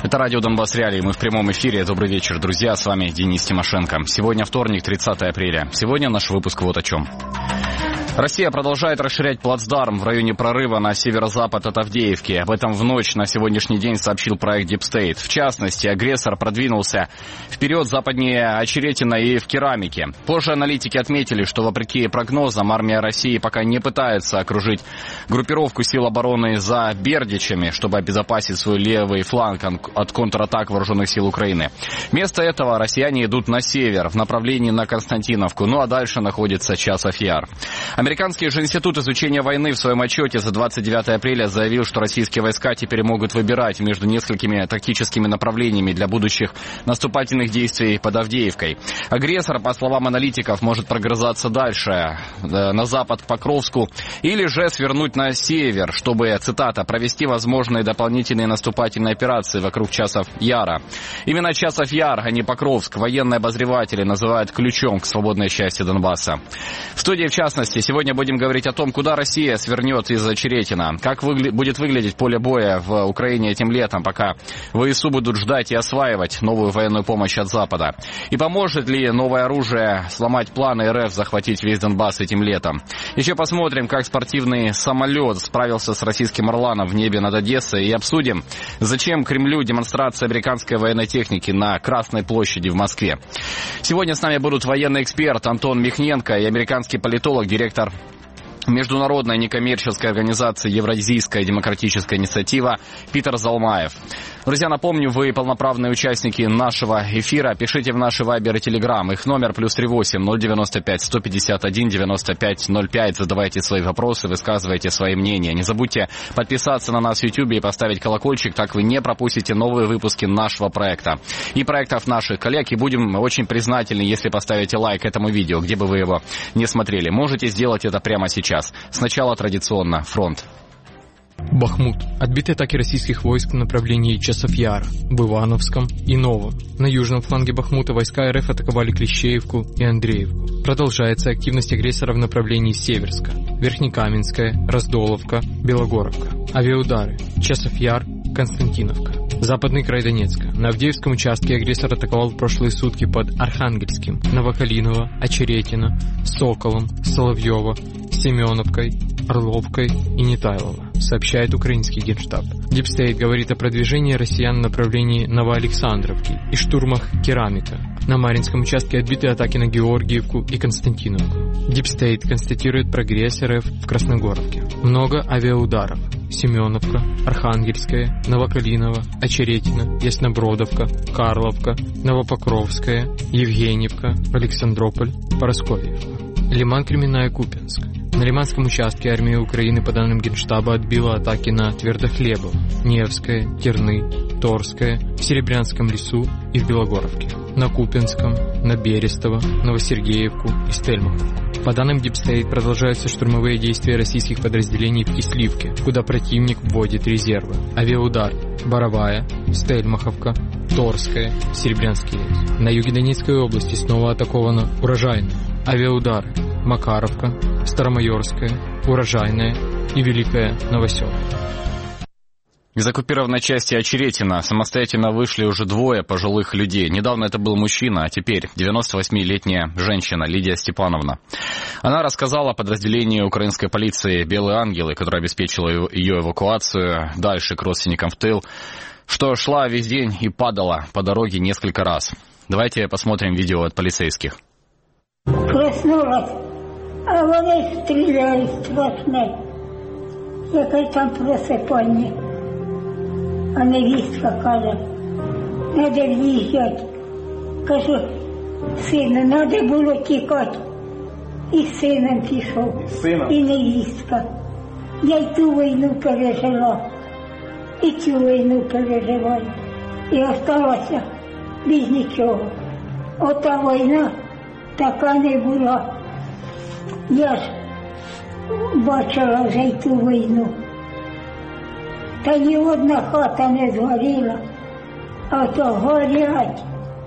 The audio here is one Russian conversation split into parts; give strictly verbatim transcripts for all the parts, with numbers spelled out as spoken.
Это радио «Донбасс Реалии». Мы в прямом эфире. Добрый вечер, друзья. С вами Денис Тимошенко. Сегодня вторник, тридцатое апреля. Сегодня наш выпуск вот о чем. Россия продолжает расширять плацдарм в районе прорыва на северо-запад от Авдеевки. Об этом в ночь на сегодняшний день сообщил проект Deep State. В частности, агрессор продвинулся вперед западнее Очеретина и в Керамике. Позже аналитики отметили, что вопреки прогнозам армия России пока не пытается окружить группировку сил обороны за Бердичами, чтобы обезопасить свой левый фланг от контратак вооруженных сил Украины. Вместо этого россияне идут на север в направлении на Константиновку, ну а дальше находится Часов Яр. Американский же институт изучения войны в своем отчете за двадцать девятое апреля заявил, что российские войска теперь могут выбирать между несколькими тактическими направлениями для будущих наступательных действий под Авдеевкой. Агрессор, по словам аналитиков, может прогрызаться дальше, на запад к Покровску, или же свернуть на север, чтобы, цитата, провести возможные дополнительные наступательные операции вокруг Часов Яра. Именно Часов Яр, а не Покровск, военные обозреватели называют ключом к свободной части Донбасса. В студии, в частности, сегодня будем говорить о том, куда Россия свернет из Очеретина, как выгля- будет выглядеть поле боя в Украине этим летом, пока ВСУ будут ждать и осваивать новую военную помощь от Запада. И поможет ли новое оружие сломать планы РФ захватить весь Донбасс этим летом. Еще посмотрим, как спортивный самолет справился с российским «Орланом» в небе над Одессой, и обсудим, зачем Кремлю демонстрация американской военной техники на Красной площади в Москве. Сегодня с нами будут военный эксперт Антон Михненко и американский политолог, директор международной некоммерческой организации «Евразийская демократическая инициатива» Питер Залмаев. Друзья, напомню, вы полноправные участники нашего эфира. Пишите в наши вайбер и телеграм. Их номер плюс три восемь ноль девяносто пять сто пятьдесят один девяносто пять ноль пять. Задавайте свои вопросы, высказывайте свои мнения. Не забудьте подписаться на нас в Ютьюбе и поставить колокольчик, так вы не пропустите новые выпуски нашего проекта и проектов наших коллег. И будем очень признательны, если поставите лайк этому видео, где бы вы его не смотрели. Можете сделать это прямо сейчас. Сначала традиционно фронт. Бахмут. Отбиты атаки российских войск в направлении Часов Яра, в Ивановском и Новом. На южном фланге Бахмута войска РФ атаковали Клещеевку и Андреевку. Продолжается активность агрессора в направлении Северска, Верхнекаменская, Раздоловка, Белогоровка. Авиаудары. Часов Яр, Константиновка. Западный край Донецка. На Авдеевском участке агрессор атаковал в прошлые сутки под Архангельским, Новокалиново, Очеретино, Соколом, Соловьево, Семеновкой, Орловкой и Нетайлово, сообщает украинский генштаб. Deep State говорит о продвижении россиян в направлении Новоалександровки и штурмах Керамика. На Маринском участке отбиты атаки на Георгиевку и Константиновку. Deep State констатирует прогресс РФ в Красногоровке. Много авиаударов. Семеновка, Архангельская, Новокалиново, Очеретино, Яснобродовка, Карловка, Новопокровская, Евгеньевка, Александрополь, Парасковьевка. Лиман, Кременная, Купянск. На Лиманском участке армия Украины, по данным Генштаба, отбила атаки на Твердохлебово, Невское, Терны, Торское, в Серебрянском лесу и в Белогоровке. На Купянском, на Берестово, Новосергеевку и Стельмаховку. По данным Deep State, продолжаются штурмовые действия российских подразделений в Кисливке, куда противник вводит резервы. Авиаудар. Боровая, Стельмаховка, Торская, Серебрянский лес. На юге Донецкой области снова атаковано Урожайное. Авиаудары. Макаровка, Старомайорская, Урожайная и Великая Новоселовка. Из оккупированной части Очеретина самостоятельно вышли уже двое пожилых людей. Недавно это был мужчина, а теперь девяносто восьмилетняя женщина Лидия Степановна. Она рассказала подразделению украинской полиции «Белые ангелы», которое обеспечило ее эвакуацию дальше к родственникам в тыл, что шла весь день и падала по дороге несколько раз. Давайте посмотрим видео от полицейских. Проснулась, а вони стріляють страшне. Яке там просипання. А невістка каже, треба в'їжджати. Кажу, сину, треба було тікати. І з сином пішов, Сина. І невістка. Я й ту війну пережила, і цю війну переживаю. І осталася без нічого. Ота війна така не була. Я ж бачила вже й ту війну. Та ні одна хата не згоріла, а то горять.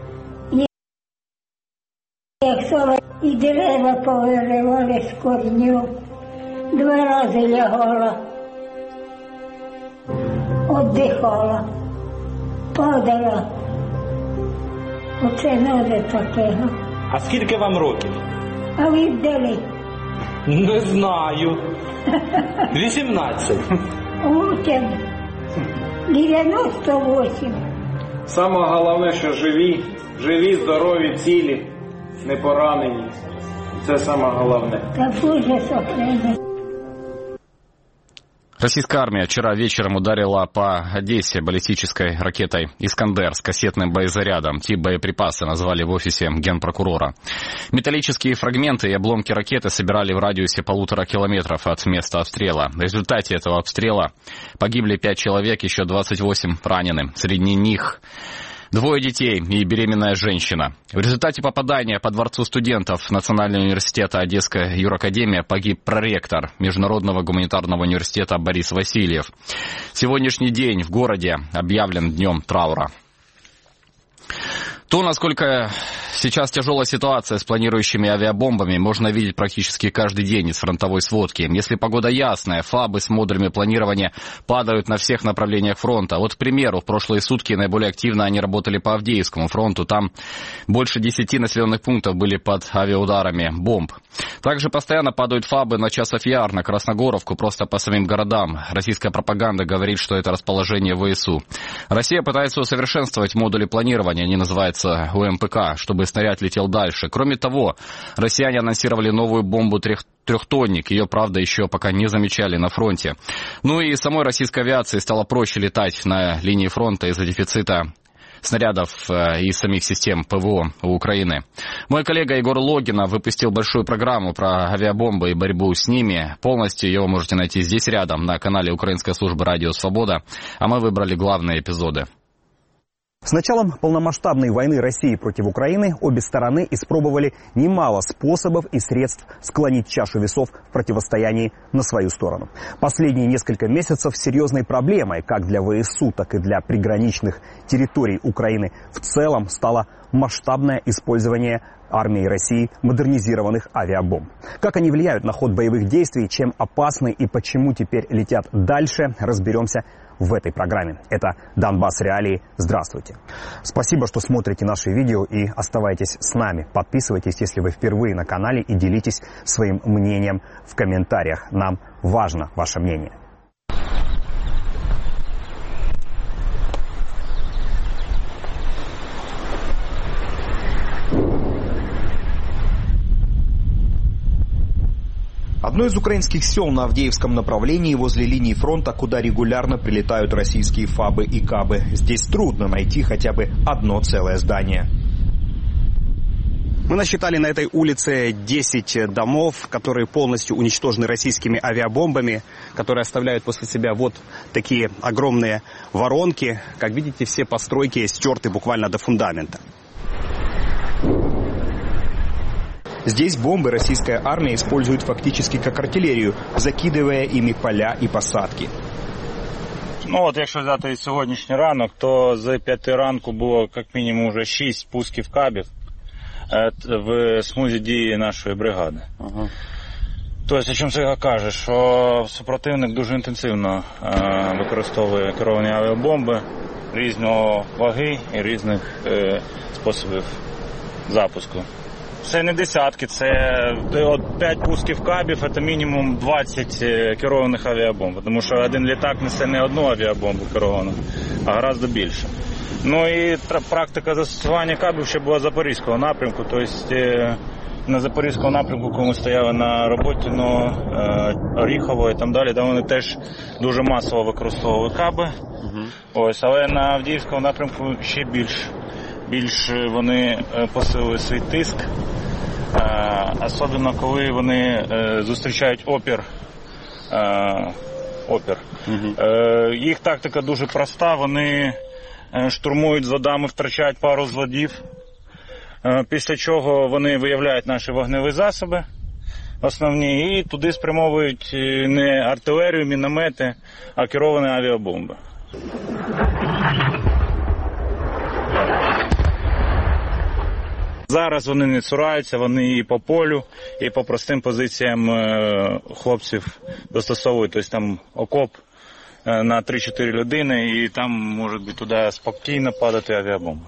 Як соло, і дерева повиривали з корню. Два рази лягала, віддихала. падала. Оце надо таке. А скільки вам років? А ви вдали? Не знаю. вісімнадцять. От дев'яносто вісім. Саме головне, що живі, живі, здорові, цілі, не поранені. Це саме головне. Та Боже сохрани. Российская армия вчера вечером ударила по Одессе баллистической ракетой «Искандер» с кассетным боезарядом. Тип боеприпаса назвали в офисе генпрокурора. Металлические фрагменты и обломки ракеты собирали в радиусе полутора километров от места обстрела. В результате этого обстрела погибли пять человек, еще двадцать восемь ранены. Среди них двое детей и беременная женщина. В результате попадания по дворцу студентов Национального университета Одесская юракадемия погиб проректор Международного гуманитарного университета Борис Васильев. Сегодняшний день в городе объявлен днем траура. То, насколько сейчас тяжелая ситуация с планирующими авиабомбами, можно видеть практически каждый день из фронтовой сводки. Если погода ясная, фабы с модулями планирования падают на всех направлениях фронта. Вот, к примеру, в прошлые сутки наиболее активно они работали по Авдеевскому фронту. Там больше десяти населенных пунктов были под авиаударами бомб. Также постоянно падают фабы на Часов-Яр, на Красногоровку, просто по самим городам. Российская пропаганда говорит, что это расположение ВСУ. Россия пытается усовершенствовать модули планирования, они называются У М П К, чтобы снаряд летел дальше. Кроме того, россияне анонсировали новую бомбу трехтонник. Ее, правда, еще пока не замечали на фронте. Ну и самой российской авиации стало проще летать на линии фронта из-за дефицита снарядов и самих систем П В О у Украины. Мой коллега Егор Логинов выпустил большую программу про авиабомбы и борьбу с ними. Полностью ее вы можете найти здесь рядом, на канале Украинской службы «Радио Свобода». А мы выбрали главные эпизоды. С началом полномасштабной войны России против Украины обе стороны испробовали немало способов и средств склонить чашу весов в противостоянии на свою сторону. Последние несколько месяцев серьезной проблемой как для В С У, так и для приграничных территорий Украины в целом стало масштабное использование армией России модернизированных авиабомб. Как они влияют на ход боевых действий, чем опасны и почему теперь летят дальше, разберемся в этой программе. Это Донбасс Реалии. Здравствуйте. Спасибо, что смотрите наши видео и оставайтесь с нами. Подписывайтесь, если вы впервые на канале, и делитесь своим мнением в комментариях. Нам важно ваше мнение. Одно из украинских сел на Авдеевском направлении возле линии фронта, куда регулярно прилетают российские ФАБы и КАБы. Здесь трудно найти хотя бы одно целое здание. Мы насчитали на этой улице десять домов, которые полностью уничтожены российскими авиабомбами, которые оставляют после себя вот такие огромные воронки. Как видите, все постройки стерты буквально до фундамента. Здесь бомбы российская армия использует фактически как артиллерию, закидывая ими поля и посадки. Ну от якщо взяти сьогоднішній ранок, то з п'яти ранку було як мінімум вже шість пусків кабів в смузі дії нашої бригади. Ага. Тобто, о чому це каже, що супротивник дуже інтенсивно е, використовує керовані авіабомби різного ваги і різних е, способів запуску. Це не десятки, це п'ять пусків кабів, це мінімум двадцять керованих авіабомб, тому що один літак несе не одну авіабомбу керовану, а гораздо більше. Ну і практика застосування кабів ще була Запорізького напрямку, тобто на Запорізькому напрямку, коли ми стояли на роботі, ну, Оріхово і там далі, де вони теж дуже масово використовували каби. Угу. Ось, але на Авдіївському напрямку ще більш, більш вони посилили свій тиск. Особливо, коли вони зустрічають опір. опір. Угу. Їх тактика дуже проста, вони штурмують зводами, втрачають пару зводів, після чого вони виявляють наші вогневі засоби основні і туди спрямовують не артилерію, міномети, а керовані авіабомби. Зараз вони не цураються, вони і по полю, і по простим позиціям хлопців достосовують, тобто там окоп, на три-чотири людини, і там може бути туди спокійно падати авіабомба.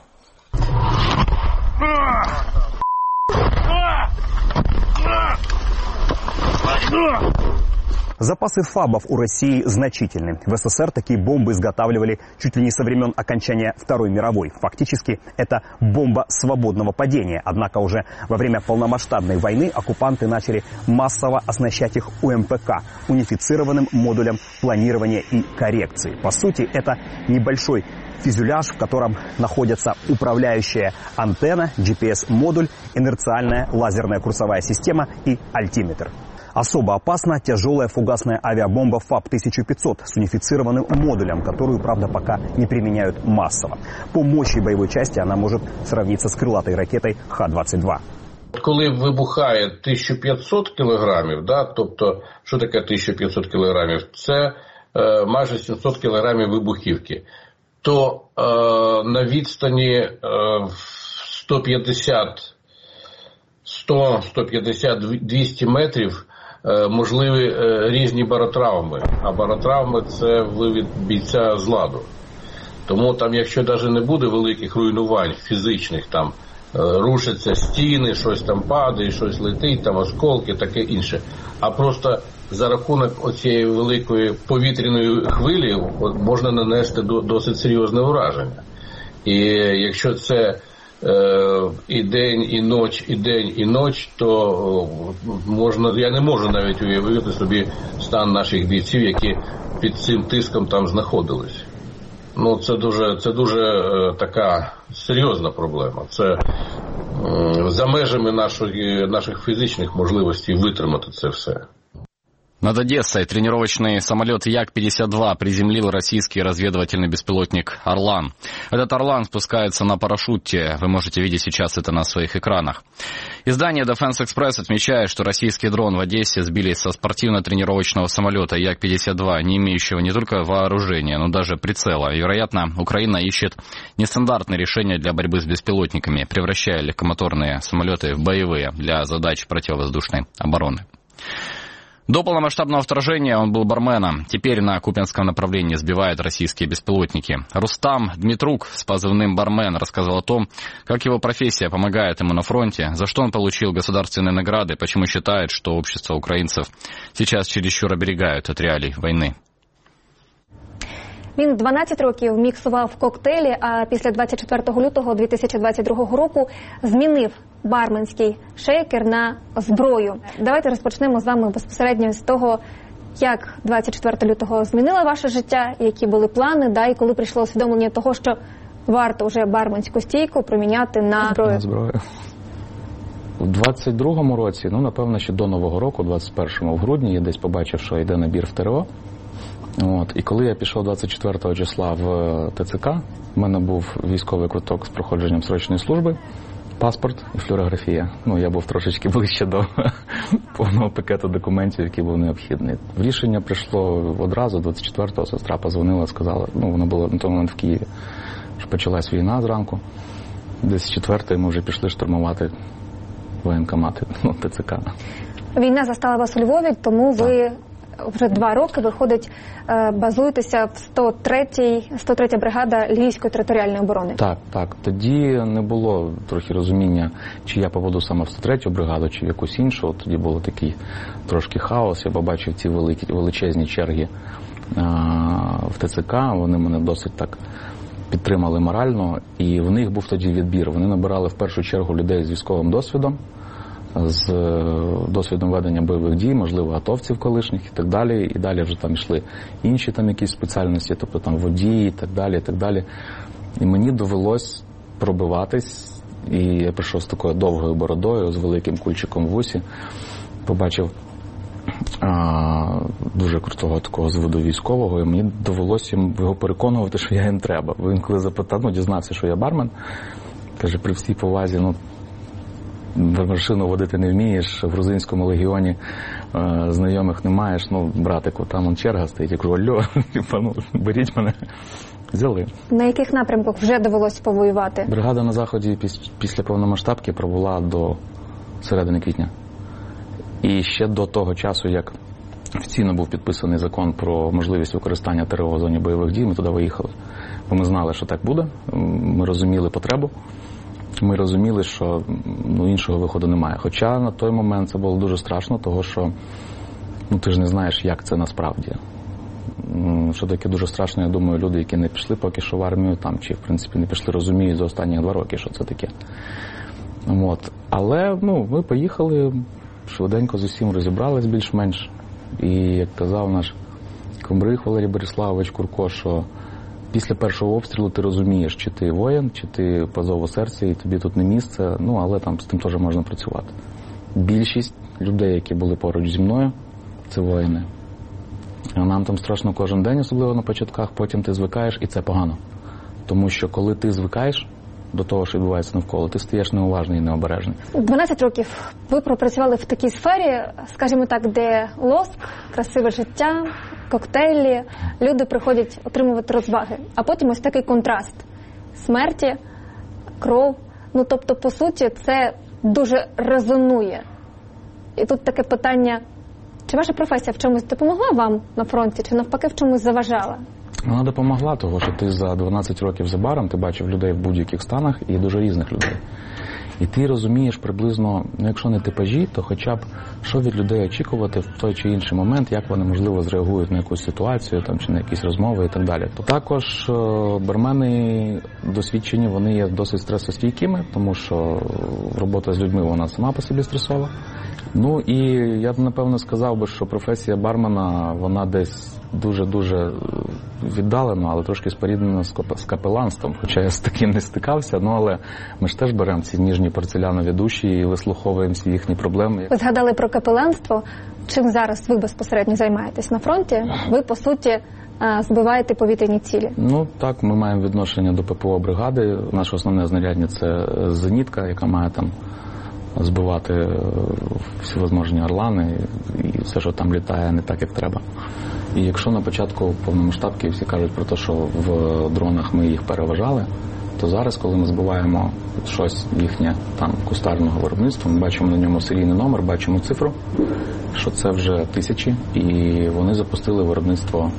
Запасы ФАБов у России значительны. В СССР такие бомбы изготавливали чуть ли не со времен окончания Второй мировой. Фактически это бомба свободного падения. Однако уже во время полномасштабной войны оккупанты начали массово оснащать их У Эм Пэ Ка – унифицированным модулем планирования и коррекции. По сути, это небольшой фюзеляж, в котором находится управляющая антенна, Джи Пи Эс-модуль, инерциальная лазерная курсовая система и альтиметр. Особо опасна тяжелая фугасная авиабомба ФАБ тысяча пятьсот с унифицированным модулем, которую, правда, пока не применяют массово. По мощи боевой части она может сравниться с крылатой ракетой Х двадцять два. Коли вибухає тисяча п'ятсот кілограмів, да, тобто, що таке тисяча п'ятсот кілограмів? Це е, майже сімсот кілограмів вибухівки. То е, на відстані е, сто п'ятдесят, сто, сто п'ятдесят, двісті метрів е, можливі е, різні баротравми. А баротравми – це вивід бійця з ладу. Тому там, якщо навіть не буде великих руйнувань фізичних, там е, рушаться стіни, щось там падає, щось летить, там осколки, таке інше. А просто за рахунок оцієї великої повітряної хвилі можна нанести досить серйозне ураження. І якщо це е, і день, і ніч, і день, і ніч, то можна, я не можу навіть уявити собі стан наших бійців, які під цим тиском там знаходились. Ну, це дуже, це дуже е, така серйозна проблема. Це е, за межами нашої, наших фізичних можливостей витримати це все. Над Одессой тренировочный самолет Як пятьдесят два приземлил российский разведывательный беспилотник «Орлан». Этот «Орлан» спускается на парашюте. Вы можете видеть сейчас это на своих экранах. Издание Defense Express отмечает, что российский дрон в Одессе сбили со спортивно-тренировочного самолета Як пятьдесят два, не имеющего не только вооружения, но даже прицела. И, вероятно, Украина ищет нестандартные решения для борьбы с беспилотниками, превращая легкомоторные самолеты в боевые для задач противовоздушной обороны. До полномасштабного вторжения он был барменом. Теперь на Купянском направлении сбивают российские беспилотники. Рустам Дмитрук с позывным «Бармен» рассказал о том, как его профессия помогает ему на фронте, за что он получил государственные награды, почему считает, что общество украинцев сейчас чересчур оберегают от реалий войны. Він дванадцять років міксував коктейлі, а після двадцять четвертого лютого дві тисячі двадцять другого року змінив барменський шейкер на зброю. Давайте розпочнемо з вами безпосередньо з того, як двадцять четвертого лютого змінило ваше життя, які були плани, да, і коли прийшло усвідомлення того, що варто вже барменську стійку проміняти на зброю. На зброю. У двадцять другому році, ну, напевно, ще до Нового року, двадцять першому в грудні, я десь побачив, що йде набір в Те Ре О. От. І коли я пішов двадцять четвертого числа в Те Це Ка, в мене був військовий квиток з проходженням срочної служби, паспорт і флюорографія. Ну, я був трошечки ближче до повного пакету документів, який був необхідний. Рішення прийшло одразу, двадцять четвертого сестра позвонила, сказала, ну, вона була на той момент в Києві, що почалась війна зранку. Десь четвертої ми вже пішли штурмувати воєнкомати, ну, Те Це Ка. Війна застала вас у Львові, тому ви вже два роки, виходить, базуєтеся в сто третій, сто третя бригада Львівської територіальної оборони. Так, так. Тоді не було трохи розуміння, чи я попаду саме в сто третю бригаду, чи в якусь іншу. Тоді було такий трошки хаос. Я побачив ці великі, величезні черги а, в Те Це Ка. Вони мене досить так підтримали морально. І в них був тоді відбір. Вони набирали в першу чергу людей з військовим досвідом, з досвідом ведення бойових дій, можливо, атовців колишніх і так далі. І далі вже там йшли інші там якісь спеціальності, тобто там водії і так далі, і так далі. І мені довелось пробиватись, і я прийшов з такою довгою бородою, з великим кульчиком в вусі, побачив а, дуже крутого такого зводу військового, і мені довелося його переконувати, що я їм треба. Він коли запитав, ну, дізнався, що я бармен, каже, при всій повазі, ну, машину водити не вмієш, в грузинському легіоні е, знайомих не маєш, ну, братику, там он черга стоїть, я кажу, алло, ну, беріть мене. Взяли. На яких напрямках вже довелося повоювати? Бригада на Заході піс, після повномасштабки пробула до середини квітня. І ще до того часу, як офіційно був підписаний закон про можливість використання ТРО в зоні бойових дій, ми туди виїхали. Бо ми знали, що так буде, ми розуміли потребу, ми розуміли, що ну, іншого виходу немає. Хоча на той момент це було дуже страшно, тому що ну, ти ж не знаєш, як це насправді. Що таке дуже страшно, я думаю, люди, які не пішли поки що в армію, там, чи в принципі не пішли, розуміють за останні два роки, що це таке. От. Але ну, ми поїхали, швиденько з усім розібрались більш-менш. І як казав наш комбриг Валерій Бориславович Курко, що після першого обстрілу ти розумієш, чи ти воїн, чи ти по зову серця, і тобі тут не місце, ну, але там з тим теж можна працювати. Більшість людей, які були поруч зі мною, це воїни. А нам там страшно кожен день, особливо на початках, потім ти звикаєш, і це погано. Тому що коли ти звикаєш до того, що відбувається навколо, ти стаєш неуважний і необережний. дванадцять років ви пропрацювали в такій сфері, скажімо так, де лоск, красиве життя, коктейлі, люди приходять отримувати розваги. А потім ось такий контраст смерті, кров. Ну, тобто, по суті, це дуже резонує. І тут таке питання, чи ваша професія в чомусь допомогла вам на фронті, чи навпаки в чомусь заважала? Вона допомогла, тому що ти за дванадцять років за баром, ти бачив людей в будь-яких станах і дуже різних людей. І ти розумієш приблизно, ну якщо не типажі, то хоча б що від людей очікувати в той чи інший момент, як вони, можливо, зреагують на якусь ситуацію там, чи на якісь розмови і так далі. Також бармени досвідчені, вони є досить стресостійкими, тому що робота з людьми, вона сама по собі стресова. Ну і я б, напевно, сказав би, що професія бармена, вона десь дуже-дуже віддалено, але трошки споріднено з капеланством, хоча я з таким не стикався, ну але ми ж теж беремо ці ніжні порцелянові душі і вислуховуємо всі їхні проблеми. Ви згадали про капеланство. Чим зараз ви безпосередньо займаєтесь на фронті? Ви, по суті, збиваєте повітряні цілі. Ну так, ми маємо відношення до ППО бригади. Наше основне знаряддя – це зенітка, яка має там збивати всевозможні орлани і все, що там літає, не так, як треба. І якщо на початку повномасштабки всі кажуть про те, що в дронах ми їх переважали, то зараз, коли ми збиваємо щось їхнє там кустарного виробництва, ми бачимо на ньому серійний номер, бачимо цифру, що це вже тисячі, і вони запустили виробництво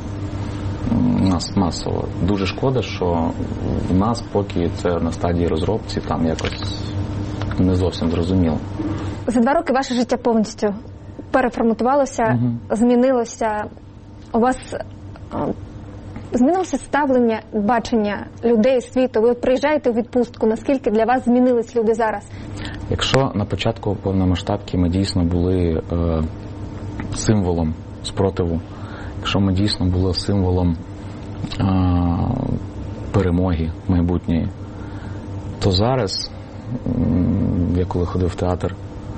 нас масово. Дуже шкода, що в нас поки це на стадії розробці, там якось не зовсім зрозуміло. За два роки ваше життя повністю переформатувалося, угу. змінилося. У вас змінилося ставлення, бачення людей, світу. Ви от приїжджаєте у відпустку. Наскільки для вас змінились люди зараз? Якщо на початку повномасштабки ми дійсно були е, символом спротиву, якщо ми дійсно були символом е, перемоги майбутньої, то зараз, я коли ходив в театр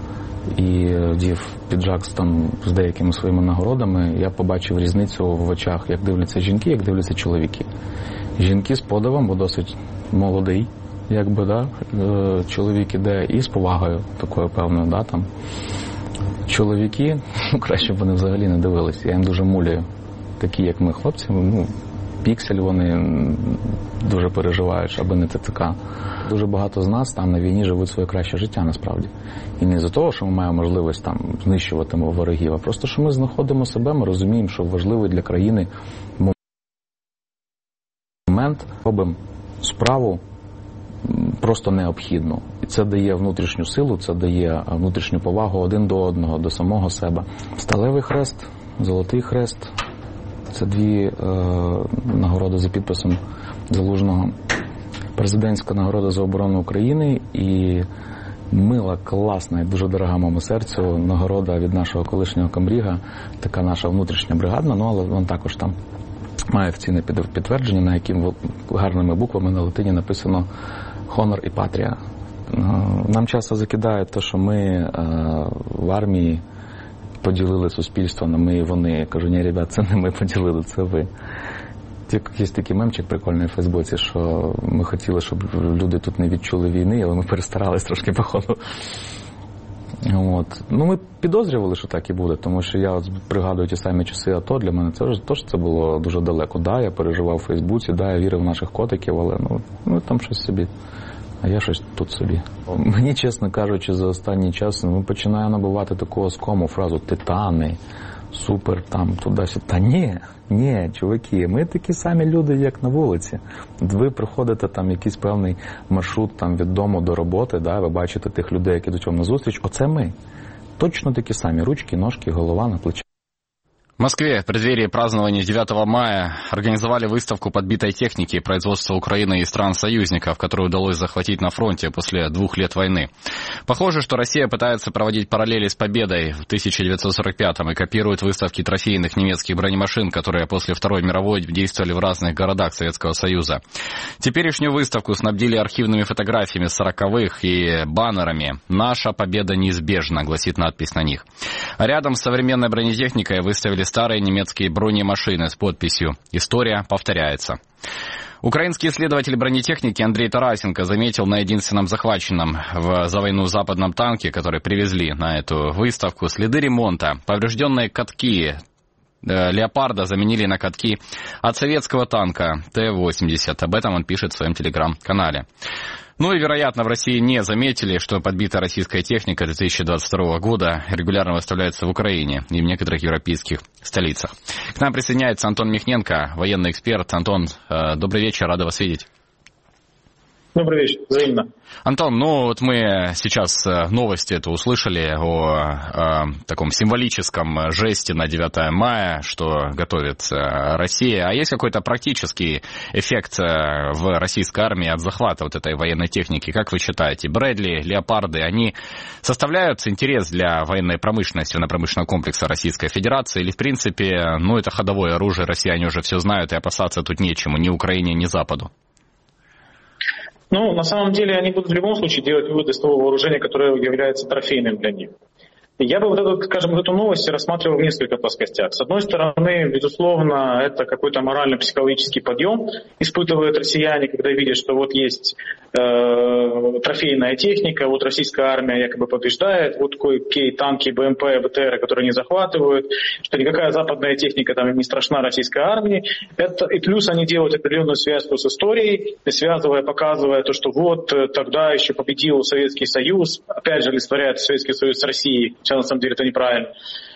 і вдів піджак там з деякими своїми нагородами, я побачив різницю в очах, як дивляться жінки, як дивляться чоловіки. Жінки з подивом, бо досить молодий, якби, да, чоловік іде і з повагою такою певною, да, там. Чоловіки, ну, краще б вони взагалі не дивилися, я їм дуже муляю. Такі, як ми, хлопці, ну, піксель, вони дуже переживають, аби не ТЦК. Дуже багато з нас там на війні живуть своє краще життя, насправді. І не за того, що ми маємо можливість там знищувати ворогів, а просто, що ми знаходимо себе, ми розуміємо, що важливий для країни момент, робимо справу просто необхідну. І це дає внутрішню силу, це дає внутрішню повагу один до одного, до самого себе. Сталевий хрест, золотий хрест. Це дві е, нагороди за підписом Залужного. Президентська нагорода за оборону України і мила, класна і дуже дорога моєму серцю нагорода від нашого колишнього комбріга, така наша внутрішня бригадна, ну, але вона також там має офіційне підтвердження, на яким гарними буквами на латині написано «Хонор і патрія». Нам часто закидають те, що ми е, в армії поділили суспільство на ми і вони. Я кажу, ні, ребят, це не ми поділили, це ви. Є такий мемчик прикольний в Фейсбуці, що ми хотіли, щоб люди тут не відчули війни, але ми перестарались трошки, походу. От. Ну, ми підозрювали, що так і буде, тому що я от пригадую ті самі часи АТО, для мене це теж це було дуже далеко. Да, я переживав у Фейсбуці, да, я вірив в наших котиків, але ну, ну там щось собі. А я щось тут собі. Мені, чесно кажучи, за останній час ми починаємо набувати таку оскому фразу «титани». супер, там, туди-сюди. Та ні, ні, чуваки, ми такі самі люди, як на вулиці. Ви приходите там якийсь певний маршрут там, від дому до роботи, да, ви бачите тих людей, які йдуть вам на зустріч, оце ми. Точно такі самі, ручки, ножки, голова на плечі. В Москве в преддверии празднования девятого мая организовали выставку подбитой техники производства Украины и стран-союзников, которую удалось захватить на фронте после двух лет войны. Похоже, что Россия пытается проводить параллели с победой в тысяча девятьсот сорок пятом и копирует выставки трофейных немецких бронемашин, которые после Второй мировой действовали в разных городах Советского Союза. Теперешнюю выставку снабдили архивными фотографиями сороковых и баннерами «Наша победа неизбежна», гласит надпись на них. А рядом с современной бронетехникой выставили старые немецкие бронемашины с подписью «История повторяется». Украинский исследователь бронетехники Андрей Тарасенко заметил на единственном захваченном в, за войну западном танке, который привезли на эту выставку, следы ремонта. Поврежденные катки «Леопарда» заменили на катки от советского танка Т восемьдесят. Об этом он пишет в своем телеграм-канале. Ну и, вероятно, в России не заметили, что подбитая российская техника две тысячи двадцать второго года регулярно выставляется в Украине и в некоторых европейских столицах. К нам присоединяется Антон Михненко, военный эксперт. Антон, добрый вечер, рада вас видеть. Добрый вечер, взаимно. Антон, ну вот мы сейчас новости это услышали о, о таком символическом жесте на девятое мая, что готовит Россия. А есть какой-то практический эффект в российской армии от захвата вот этой военной техники? Как вы считаете, Брэдли, Леопарды, они составляют интерес для военной промышленности, военно-промышленного комплекса Российской Федерации? Или, в принципе, ну это ходовое оружие, россияне уже все знают и опасаться тут нечему, ни Украине, ни Западу? Ну, на самом деле, они будут в любом случае делать выводы с того вооружения, которое является трофейным для них. Я бы, вот эту, скажем, эту новость рассматривал в нескольких плоскостях. С одной стороны, безусловно, это какой-то морально-психологический подъем испытывают россияне, когда видят, что вот есть э, трофейная техника, вот российская армия якобы побеждает, вот кое-какие танки, БМП, БТР, которые они захватывают, что никакая западная техника там не страшна российской армии. Это, и плюс они делают определенную связку с историей, связывая, показывая то, что вот тогда еще победил Советский Союз, опять же, олицетворяет Советский Союз с Россией. Хотя на самом деле это неправильно.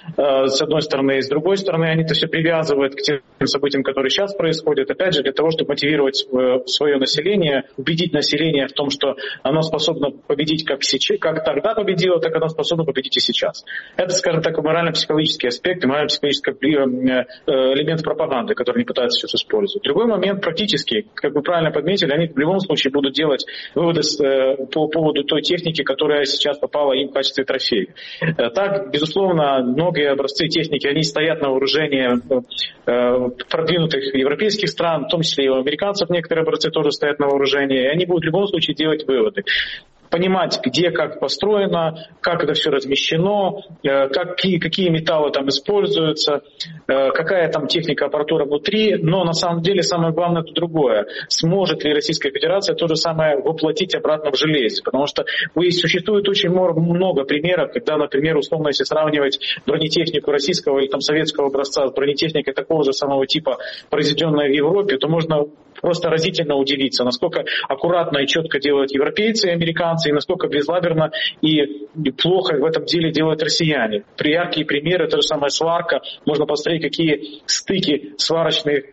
С одной стороны, и с другой стороны, они это все привязывают к тем событиям, которые сейчас происходят, опять же, для того, чтобы мотивировать свое население, убедить население в том, что оно способно победить как, сейчас, как тогда победило, так оно способно победить и сейчас. Это, скажем так, морально-психологический аспект, морально-психологический элемент пропаганды, который они пытаются сейчас использовать. Другой момент, практически, как вы правильно подметили, они в любом случае будут делать выводы по поводу той техники, которая сейчас попала им в качестве трофея. Так, безусловно, многие образцы техники, они стоят на вооружении э, продвинутых европейских стран, в том числе и у американцев некоторые образцы тоже стоят на вооружении, и они будут в любом случае делать выводы. Понимать, где как построено, как это все размещено, какие, какие металлы там используются, какая там техника, аппаратура внутри. Но на самом деле самое главное это другое. Сможет ли Российская Федерация то же самое воплотить обратно в железе? Потому что существует очень много примеров, когда, например, условно, если сравнивать бронетехнику российского или там советского образца с бронетехникой такого же самого типа, произведенной в Европе, то можно просто разительно удивиться, насколько аккуратно и четко делают европейцы и американцы, и насколько безлаберно и плохо в этом деле делают россияне. При яркие примеры, та же самая сварка, можно посмотреть, какие стыки сварочные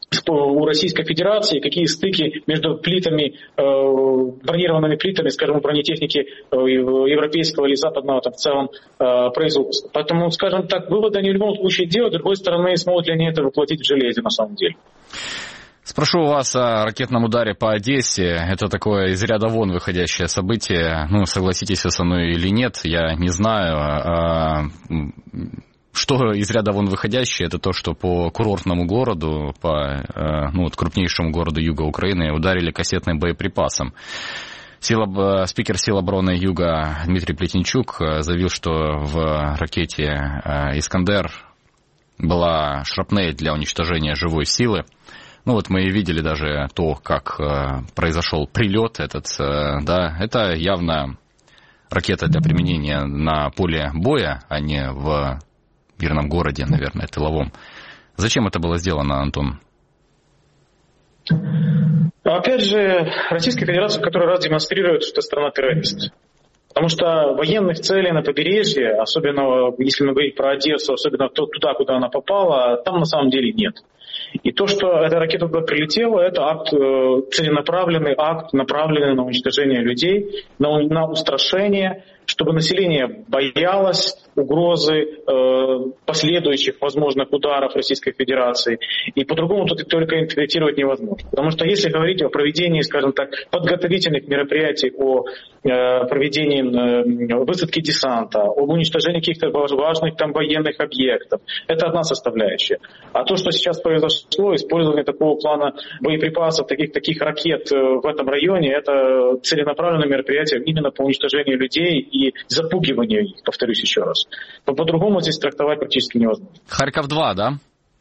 у Российской Федерации, какие стыки между плитами, бронированными плитами, скажем, бронетехники европейского или западного там, в целом производства. Поэтому, скажем так, выводы они в любом случае делают, с другой стороны, смогут ли они это воплотить в железе на самом деле. Спрошу у вас о ракетном ударе по Одессе. Это такое из ряда вон выходящее событие. Ну, согласитесь вы со мной или нет, я не знаю. Что из ряда вон выходящее, это то, что по курортному городу, по ну, вот, крупнейшему городу юга Украины ударили кассетным боеприпасом. Сила, спикер сил обороны Юга Дмитрий Плетенчук заявил, что в ракете «Искандер» была шрапнель для уничтожения живой силы. Ну вот мы видели даже то, как э, произошел прилет этот, э, да, это явно ракета для применения на поле боя, а не в мирном городе, наверное, тыловом. Зачем это было сделано, Антон? Опять же, Российская Федерация в который раз демонстрирует, что страна террорист. Потому что военных целей на побережье, особенно если мы говорим про Одессу, особенно туда, куда она попала, там на самом деле нет. И то, что эта ракета туда прилетела, это акт, целенаправленный акт, направленный на уничтожение людей, на, на устрашение, чтобы население боялось угрозы э, последующих возможных ударов Российской Федерации. И по-другому тут только интерпретировать невозможно. Потому что если говорить о проведении, скажем так, подготовительных мероприятий, о э, проведении э, высадки десанта, об уничтожении каких-то важных там военных объектов, это одна составляющая. А то, что сейчас произошло, использование такого плана боеприпасов, таких, таких ракет в этом районе, это целенаправленное мероприятие именно по уничтожению людей и запугиванию их, повторюсь еще раз. По-другому здесь трактовать практически невозможно. Харьков-два, да?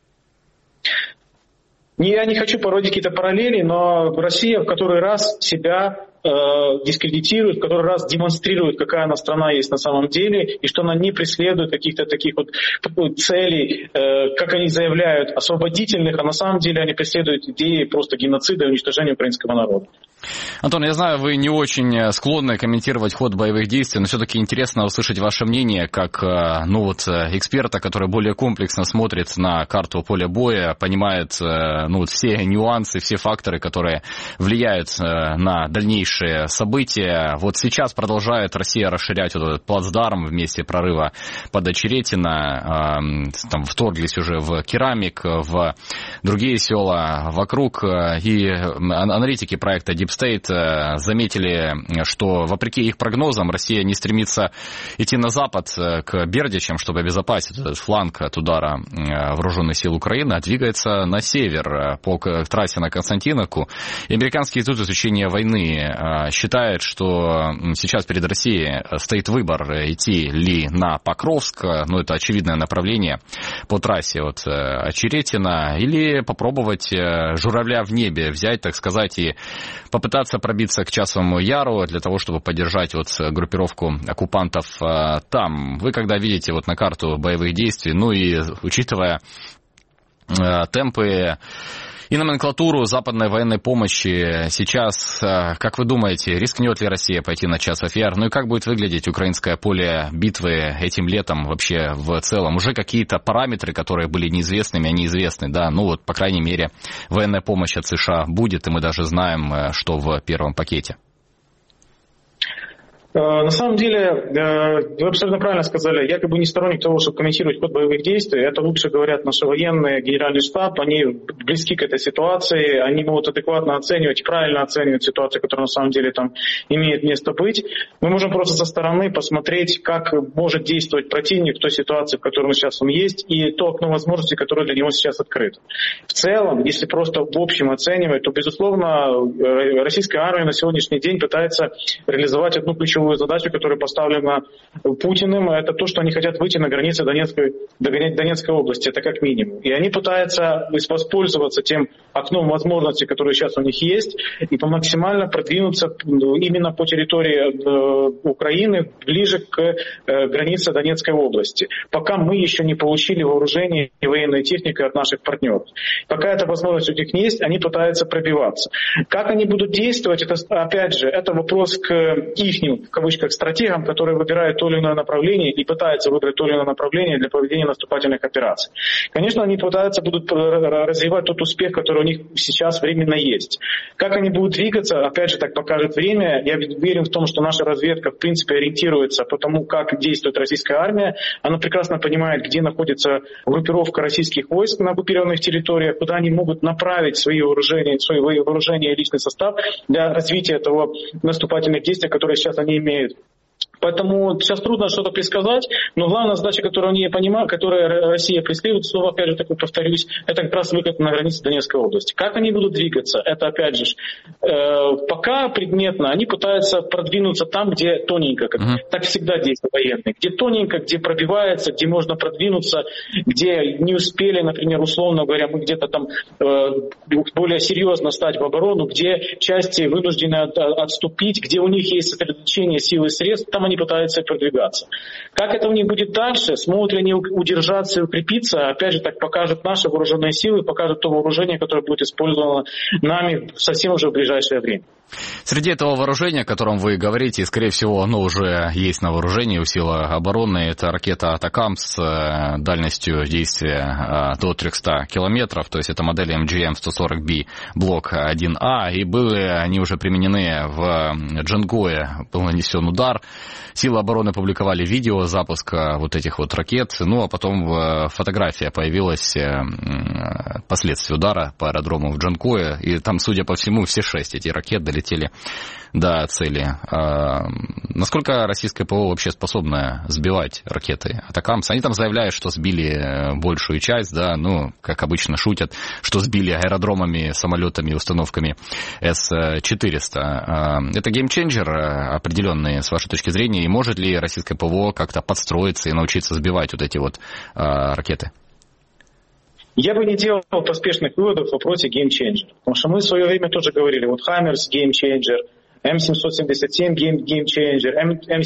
Я не хочу проводить какие-то параллели, но Россия в который раз себя э, дискредитирует, в который раз демонстрирует, какая она страна есть на самом деле, и что она не преследует каких-то таких вот целей, э, как они заявляют, освободительных, а на самом деле они преследуют идеи просто геноцида и уничтожения украинского народа. Антон, я знаю, вы не очень склонны комментировать ход боевых действий, но все-таки интересно услышать ваше мнение, как ну, вот, эксперта, который более комплексно смотрит на карту поля боя, понимает ну, вот, все нюансы, все факторы, которые влияют на дальнейшие события. Вот сейчас продолжает Россия расширять вот этот плацдарм в месте прорыва под Очеретино, там вторглись уже в Керамик, в другие села вокруг, и аналитики проекта Deep State заметили, что вопреки их прогнозам Россия не стремится идти на запад к Бердичам, чтобы обезопасить этот фланг от удара вооруженных сил Украины, а двигается на север по трассе на Константиновку. И Американский институт изучения войны считает, что сейчас перед Россией стоит выбор, идти ли на Покровск, ну это очевидное направление по трассе от Очеретина, или попробовать журавля в небе взять, так сказать, и попытаться пробиться к Часовому Яру для того, чтобы поддержать вот группировку оккупантов там. Вы когда видите вот на карту боевых действий, ну и учитывая темпы и номенклатуру западной военной помощи сейчас, как вы думаете, рискнет ли Россия пойти на Часов Яр? Ну и как будет выглядеть украинское поле битвы этим летом вообще в целом? Уже какие-то параметры, которые были неизвестными, они известны, да? Ну вот, по крайней мере, военная помощь от США будет, и мы даже знаем, что в первом пакете. На самом деле, вы абсолютно правильно сказали, я как бы не сторонник того, чтобы комментировать ход боевых действий. Это лучше говорят наши военные, генеральный штаб, они близки к этой ситуации, они могут адекватно оценивать, правильно оценивать ситуацию, которая на самом деле там имеет место быть. Мы можем просто со стороны посмотреть, как может действовать противник в той ситуации, в которой сейчас он есть, и то окно возможностей, которое для него сейчас открыто. В целом, если просто в общем оценивать, то, безусловно, российская армия на сегодняшний день пытается реализовать одну ключевую задачу, которая поставлена Путиным, это то, что они хотят выйти на границы Донецкой, Донецкой области, это как минимум. И они пытаются воспользоваться тем окном возможностей, которые сейчас у них есть, и максимально продвинуться именно по территории Украины ближе к границе Донецкой области. Пока мы еще не получили вооружение и военной техники от наших партнеров. Пока эта возможность у них есть, они пытаются пробиваться. Как они будут действовать, это, опять же, это вопрос к ихним, в кавычках, стратегам, которые выбирают то или иное направление и пытаются выбрать то или иное направление для проведения наступательных операций. Конечно, они пытаются будут развивать тот успех, который у них сейчас временно есть. Как они будут двигаться, опять же, так покажет время. Я уверен в том, что наша разведка, в принципе, ориентируется по тому, как действует российская армия. Она прекрасно понимает, где находится группировка российских войск на оккупированных территориях, куда они могут направить свои вооружения, свои вооружения и личный состав для развития того наступательных действий, которые сейчас они имеют. Поэтому сейчас трудно что-то предсказать, но главная задача, которую они понимают, которую Россия преследует, снова, опять же, так повторюсь, это как раз выход на границе Донецкой области. Как они будут двигаться? Это, опять же, э, пока предметно они пытаются продвинуться там, где тоненько, как, uh-huh. так всегда действуют военные. Где тоненько, где пробивается, где можно продвинуться, где не успели, например, условно говоря, мы где-то там э, более серьезно стать в оборону, где части вынуждены от, отступить, где у них есть сосредоточение сил и средств, там они пытаются продвигаться. Как это у них будет дальше, смогут ли они удержаться и укрепиться, опять же, так покажут наши вооруженные силы, покажут то вооружение, которое будет использовано нами совсем уже в ближайшее время. Среди этого вооружения, о котором вы говорите, скорее всего, оно уже есть на вооружении у сил обороны, это ракета «Атакамс» с дальностью действия до триста километров, то есть это модель эм джи эм сто сорок би блок один а, и были они уже применены в Джангое, был нанесен удар. Силы обороны публиковали видео запуска вот этих вот ракет, ну а потом фотография появилась последствия удара по аэродрому в Джанкое, и там, судя по всему, все шесть этих ракет долетели до цели. А насколько российское ПВО вообще способно сбивать ракеты «Атакамс»? Они там заявляют, что сбили большую часть, да, ну, как обычно шутят, что сбили аэродромами, самолетами, установками эс четыреста. Это геймченджер определенный, с вашей точки зрения, и может ли российское ПВО как-то подстроиться и научиться сбивать вот эти вот а, ракеты? Я бы не делал поспешных выводов в вопросе геймченджер, потому что мы в свое время тоже говорили, вот «Хаммерс» геймченджер, эм семьсот семьдесят семь геймченджер, М, М,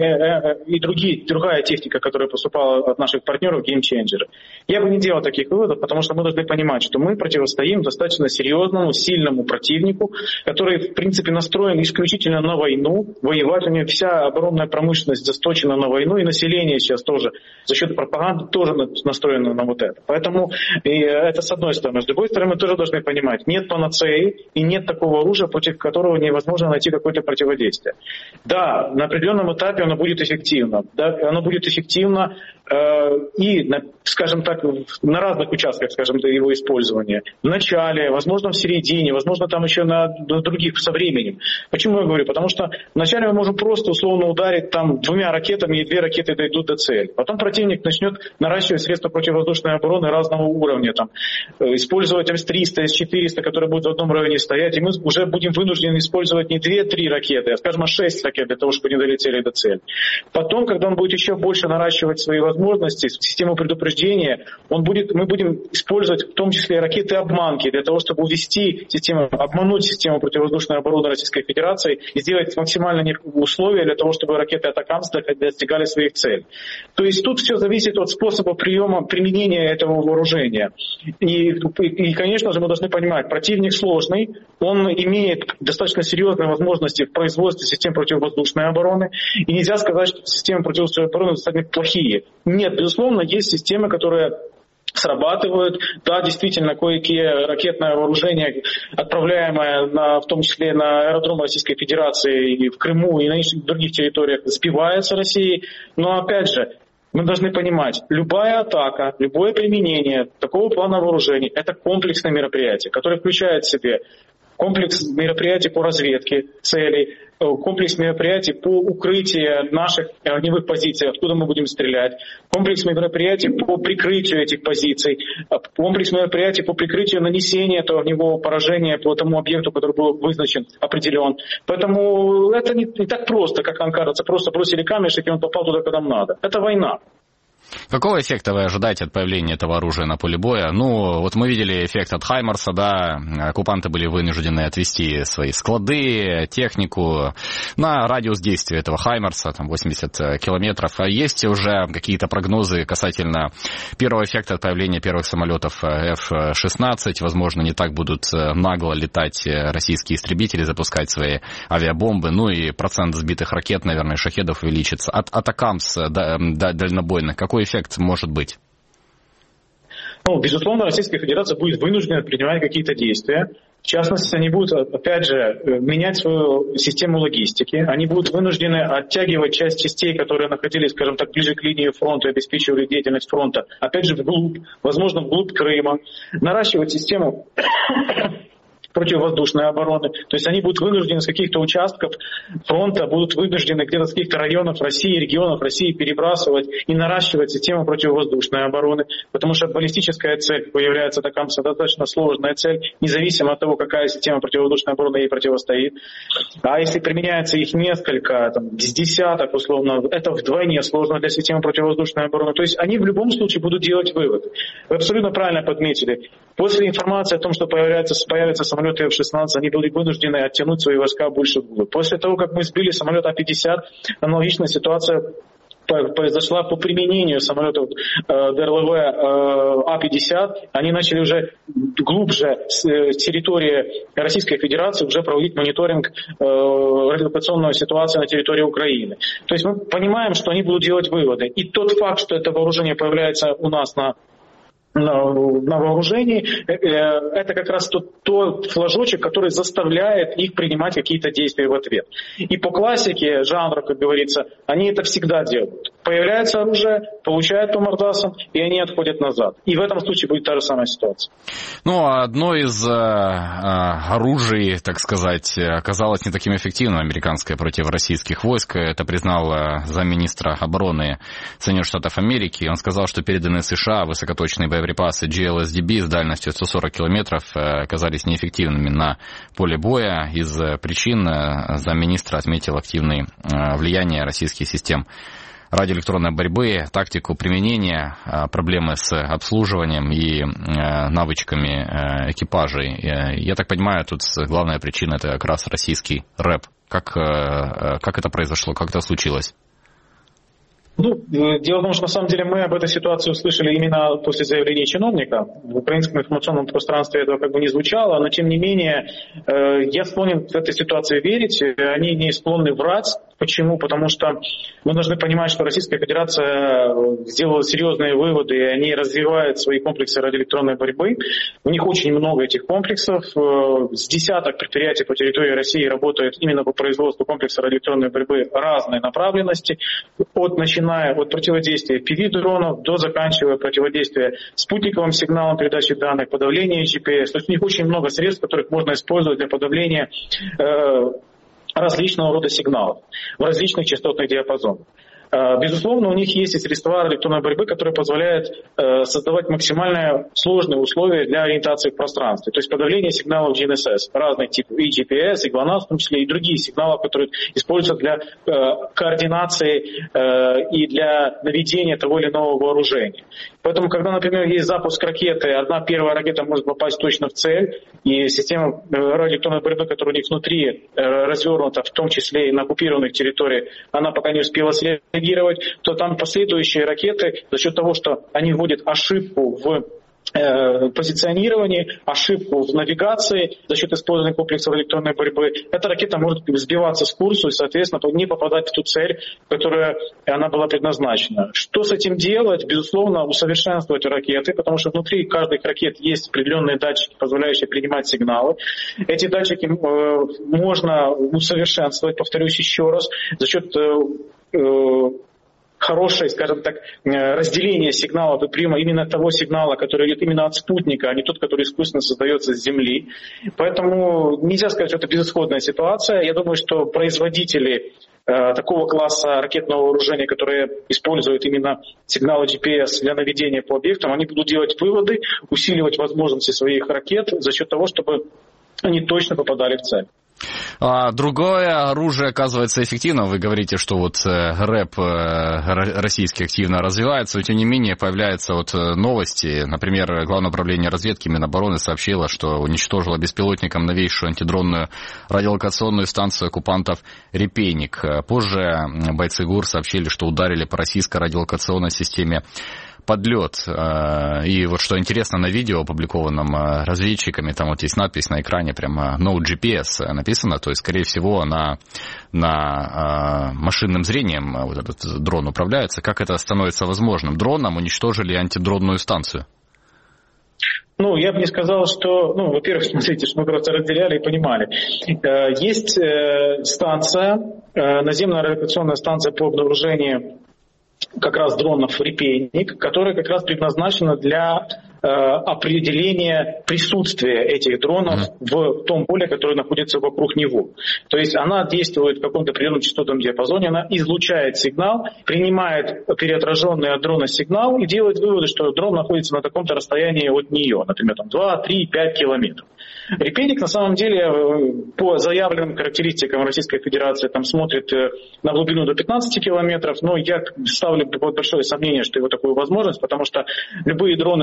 и другие, другая техника, которая поступала от наших партнеров, геймченджеры. Я бы не делал таких выводов, потому что мы должны понимать, что мы противостоим достаточно серьезному, сильному противнику, который, в принципе, настроен исключительно на войну, воевать. У него вся оборонная промышленность засточена на войну, и население сейчас тоже за счет пропаганды тоже настроено на вот это. Поэтому и это с одной стороны. С другой стороны, мы тоже должны понимать, нет панацеи и нет такого оружия, против которого невозможно найти какое-то противодействие. Да, на определенном этапе оно будет эффективно. Да, оно будет эффективно э, и, на, скажем так, на разных участках, скажем, его использования. В начале, возможно, в середине, возможно, там еще на, на других со временем. Почему я говорю? Потому что вначале мы можем просто условно ударить там двумя ракетами, и две ракеты дойдут до цели. Потом противник начнет наращивать средства противовоздушной обороны разного уровня, там, использовать эс триста, эс четыреста, которые будут в одном районе стоять, и мы уже будем вынуждены использовать не две-три ракеты, а, скажем, шесть ракет для того, чтобы они долетели до цели. Потом, когда он будет еще больше наращивать свои возможности, систему предупреждения, он будет, мы будем использовать в том числе ракеты-обманки для того, чтобы увести систему, обмануть систему противовоздушной обороны Российской Федерации и сделать максимально условия для того, чтобы ракеты «Атакамс» достигали своих целей. То есть тут все зависит от способа приема, применения этого вооружения. И, и, конечно же, мы должны понимать, противник сложный, он имеет достаточно серьезные возможности в производстве систем противовоздушной обороны, и нельзя сказать, что системы противовоздушной обороны достаточно плохие. Нет, безусловно, есть системы, которые срабатывают. Да, действительно, кое-какие ракетное вооружение, отправляемое на, в том числе на аэродром Российской Федерации и в Крыму, и на других территориях, сбивается Россией. Но, опять же, мы должны понимать, любая атака, любое применение такого плана вооружений – это комплексное мероприятие, которое включает в себе комплекс мероприятий по разведке целей, комплекс мероприятий по укрытию наших огневых позиций, откуда мы будем стрелять, комплекс мероприятий по прикрытию этих позиций, комплекс мероприятий по прикрытию нанесения этого огневого поражения по тому объекту, который был вызначен, определен. Поэтому это не, не так просто, как нам кажется, просто бросили камешек, и он попал туда, куда нам надо. Это война. Какого эффекта вы ожидаете от появления этого оружия на поле боя? Ну, вот мы видели эффект от «Хаймарса», да, оккупанты были вынуждены отвести свои склады, технику на радиус действия этого «Хаймарса», там восемьдесят километров. А есть уже какие-то прогнозы касательно первого эффекта от появления первых самолетов эф шестнадцать? Возможно, не так будут нагло летать российские истребители, запускать свои авиабомбы, ну и процент сбитых ракет, наверное, шахедов увеличится. От «Атакамс», да, дальнобойных, какой эффект может быть? Ну, безусловно, Российская Федерация будет вынуждена принимать какие-то действия. В частности, они будут, опять же, менять свою систему логистики. Они будут вынуждены оттягивать часть частей, которые находились, скажем так, ближе к линии фронта, обеспечивали деятельность фронта, опять же, вглубь, возможно, вглубь Крыма. Наращивать систему противовоздушной обороны. То есть они будут вынуждены с каких-то участков фронта, будут вынуждены где-то с каких-то районов России, регионов России перебрасывать и наращивать систему противовоздушной обороны, потому что баллистическая цель появляется такая достаточно сложная цель, независимо от того, какая система противовоздушной обороны ей противостоит. А если применяется их несколько, там, с десяток условно, это вдвойне сложно для системы противовоздушной обороны. То есть они в любом случае будут делать вывод. Вы абсолютно правильно подметили. После информации о том, что появляется, появится самолет эф шестнадцать, они были вынуждены оттянуть свои войска больше вглубь. После того, как мы сбили самолет А пятьдесят, аналогичная ситуация произошла по применению самолетов ДРЛВ А пятьдесят. Они начали уже глубже с территории Российской Федерации уже проводить мониторинг радиолокационной ситуации на территории Украины. То есть мы понимаем, что они будут делать выводы. И тот факт, что это вооружение появляется у нас на На, на вооружении, это как раз тот, тот флажочек, который заставляет их принимать какие-то действия в ответ. И по классике жанра, как говорится, они это всегда делают. Появляется оружие, получают по мордасам, и они отходят назад. И в этом случае будет та же самая ситуация. Ну, одно из э, оружий, так сказать, оказалось не таким эффективным, американское против российских войск. Это признал э, замминистра обороны Соединенных Штатов Америки. Он сказал, что переданные США высокоточные боеприпасы Припасы джи эл эс ди би с дальностью сто сорок километров оказались неэффективными на поле боя. Из причин замминистра отметил активное влияние российских систем радиоэлектронной борьбы, тактику применения, проблемы с обслуживанием и навычками экипажей. Я так понимаю, тут главная причина — это как раз российский рэп. Как, как это произошло, как это случилось? Ну, дело в том, что на самом деле мы об этой ситуации услышали именно после заявления чиновника. В украинском информационном пространстве этого как бы не звучало, но тем не менее я склонен в этой ситуации верить. Они не склонны врать. Почему? Потому что мы должны понимать, что Российская Федерация сделала серьезные выводы, и они развивают свои комплексы радиоэлектронной борьбы. У них очень много этих комплексов. С десяток предприятий по территории России работают именно по производству комплекса радиоэлектронной борьбы разной направленности, от начиная от противодействия пи ви-дронов до заканчивая противодействия спутниковым сигналам передачи данных, подавления джи пи эс. То есть у них очень много средств, которых можно использовать для подавления э, различного рода сигналов в различных частотных диапазонах. Безусловно, у них есть и средства электронной борьбы, которые позволяют создавать максимально сложные условия для ориентации в пространстве. То есть подавление сигналов джи эн эс эс, разных типов, и джи пи эс, и глонасс, в том числе, и другие сигналы, которые используются для координации и для наведения того или иного вооружения. Поэтому, когда, например, есть запуск ракеты, одна первая ракета может попасть точно в цель, и система радиоэлектронной борьбы, которая у них внутри развернута, в том числе и на оккупированных территориях, она пока не успела реагировать, то там последующие ракеты, за счет того, что они вводят ошибку в позиционировании, ошибку в навигации за счет использования комплексов электронной борьбы, эта ракета может сбиваться с курса и, соответственно, не попадать в ту цель, в которую она была предназначена. Что с этим делать? Безусловно, усовершенствовать ракеты, потому что внутри каждой ракет есть определенные датчики, позволяющие принимать сигналы. Эти датчики можно усовершенствовать, повторюсь еще раз, за счет хорошее, скажем так, разделение сигнала до приема именно того сигнала, который идет именно от спутника, а не тот, который искусственно создается с Земли. Поэтому нельзя сказать, что это безысходная ситуация. Я думаю, что производители э, такого класса ракетного вооружения, которые используют именно сигналы джи пи эс для наведения по объектам, они будут делать выводы, усиливать возможности своих ракет за счет того, чтобы они точно попадали в цель. А другое оружие оказывается эффективным. Вы говорите, что вот рэп российский активно развивается, но тем не менее появляются вот новости. Например, Главное управление разведки Минобороны сообщило, что уничтожило беспилотником новейшую антидронную радиолокационную станцию оккупантов «Репейник». Позже бойцы ГУР сообщили, что ударили по российской радиолокационной системе подлет. И вот что интересно, на видео, опубликованном разведчиками, там вот есть надпись на экране, прямо «No джи пи эс» написано, то есть, скорее всего, на, на машинным зрением вот этот дрон управляется. Как это становится возможным? Дроном уничтожили антидронную станцию. Ну, я бы не сказал, что... Ну, во-первых, смотрите, что мы просто разделяли и понимали. Есть станция, наземная радиолокационная станция по обнаружению как раз дронов «Репейник», которая как раз предназначена для э, определения присутствия этих дронов mm-hmm. в том поле, которое находится вокруг него. То есть она действует в каком-то определенном частотном диапазоне, она излучает сигнал, принимает переотраженный от дрона сигнал и делает выводы, что дрон находится на таком-то расстоянии от нее, например, там два, три, пять километров. «Репейник» на самом деле по заявленным характеристикам Российской Федерации там смотрит на глубину до пятнадцати километров, но я ставлю большое сомнение, что его такую возможность, потому что любые дроны, в том числе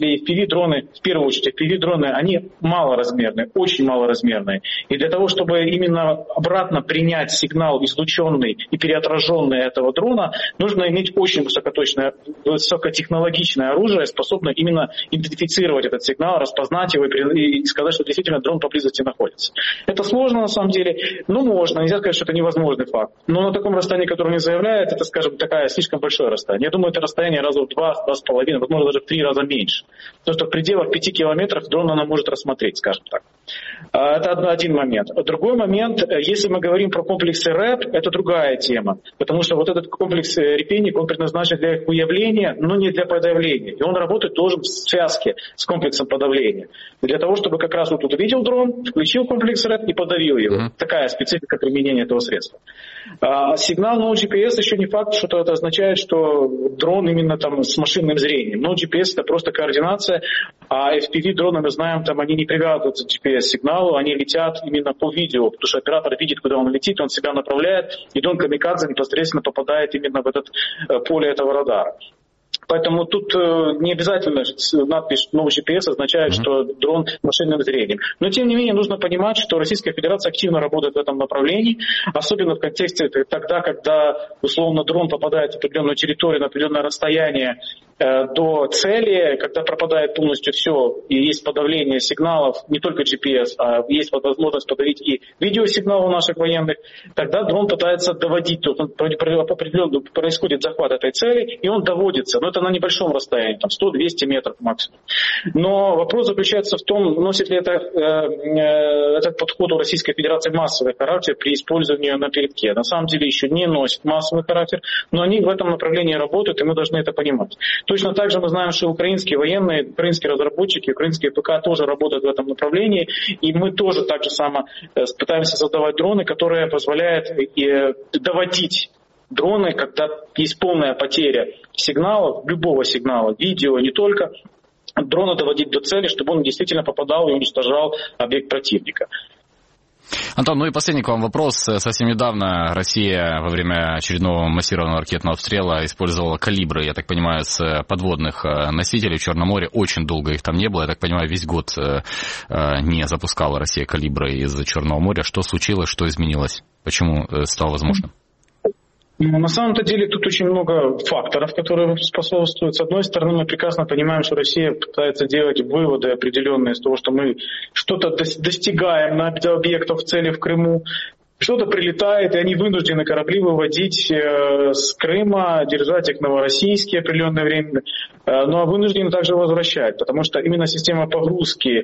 деле эф пи ви-дроны, в первую очередь эф пи ви-дроны, они малоразмерные, очень малоразмерные. И для того, чтобы именно обратно принять сигнал излученный и переотраженный этого дрона, нужно иметь очень высокоточное, высокотехнологичное оружие, способное именно идентифицировать этот сигнал, распознать его и сказать, что действительно дрон поблизости находится. Это сложно на самом деле, но можно, нельзя сказать, что это невозможный факт. Но на таком расстоянии, которое он заявляет, это, скажем, такая слишком большое расстояние. Я думаю, это расстояние раза в два, два с половиной, возможно, даже в три раза меньше. Потому что в пределах пяти километров дрон она может рассмотреть, скажем так. Это один момент. Другой момент, если мы говорим про комплексы рэп, это другая тема. Потому что вот этот комплекс репейник, он предназначен для их выявления, но не для подавления. И он работать должен в связке с комплексом подавления. Для того, чтобы как раз вот тут увидел дрон, включил комплекс рэп и подавил его. Mm-hmm. Такая специфика применения этого средства. А сигнал No джи пи эс еще не факт, что это означает, что дрон именно там с машинным зрением. No джи пи эс это просто координация, а эф пи ви-дроны, мы знаем, там они не привязываются к джи пи эс-сигналу, они летят именно по видео, потому что оператор видит, куда он летит, он себя направляет, и дрон камикадзе непосредственно попадает именно в это поле этого радара. Поэтому тут не обязательно надпись No джи пи эс означает, mm-hmm. что дрон с машинным зрением. Но тем не менее нужно понимать, что Российская Федерация активно работает в этом направлении, особенно в контексте тогда, когда условно дрон попадает в определенную территорию, на определенное расстояние э, до цели, когда пропадает полностью все и есть подавление сигналов, не только джи пи эс, а есть возможность подавить и видеосигнал у наших военных, тогда дрон пытается доводить, то определенно происходит захват этой цели, и он доводится. Но это на небольшом расстоянии, там сто-двести метров максимум. Но вопрос заключается в том, носит ли это, э, этот подход у Российской Федерации массовый характер при использовании на передке. На самом деле еще не носит массовый характер, но они в этом направлении работают, и мы должны это понимать. Точно так же мы знаем, что украинские военные, украинские разработчики, украинские ПК тоже работают в этом направлении, и мы тоже так же само пытаемся создавать дроны, которые позволяют э, доводить дроны, когда есть полная потеря сигналов, любого сигнала, видео, не только, дрона доводить до цели, чтобы он действительно попадал и уничтожал объект противника. Антон, ну и последний к вам вопрос. Совсем недавно Россия во время очередного массированного ракетного обстрела использовала калибры, я так понимаю, с подводных носителей в Черном море. Очень долго их там не было. Я так понимаю, весь год не запускала Россия калибры из Черного моря. Что случилось, что изменилось? Почему стало возможным? На самом-то деле тут очень много факторов, которые способствуют. С одной стороны, мы прекрасно понимаем, что Россия пытается делать выводы определенные из того, что мы что-то достигаем на объектах в цели в Крыму. Что-то прилетает, и они вынуждены корабли выводить с Крыма, держать их в Новороссийске определенное время, но вынуждены также возвращать, потому что именно система погрузки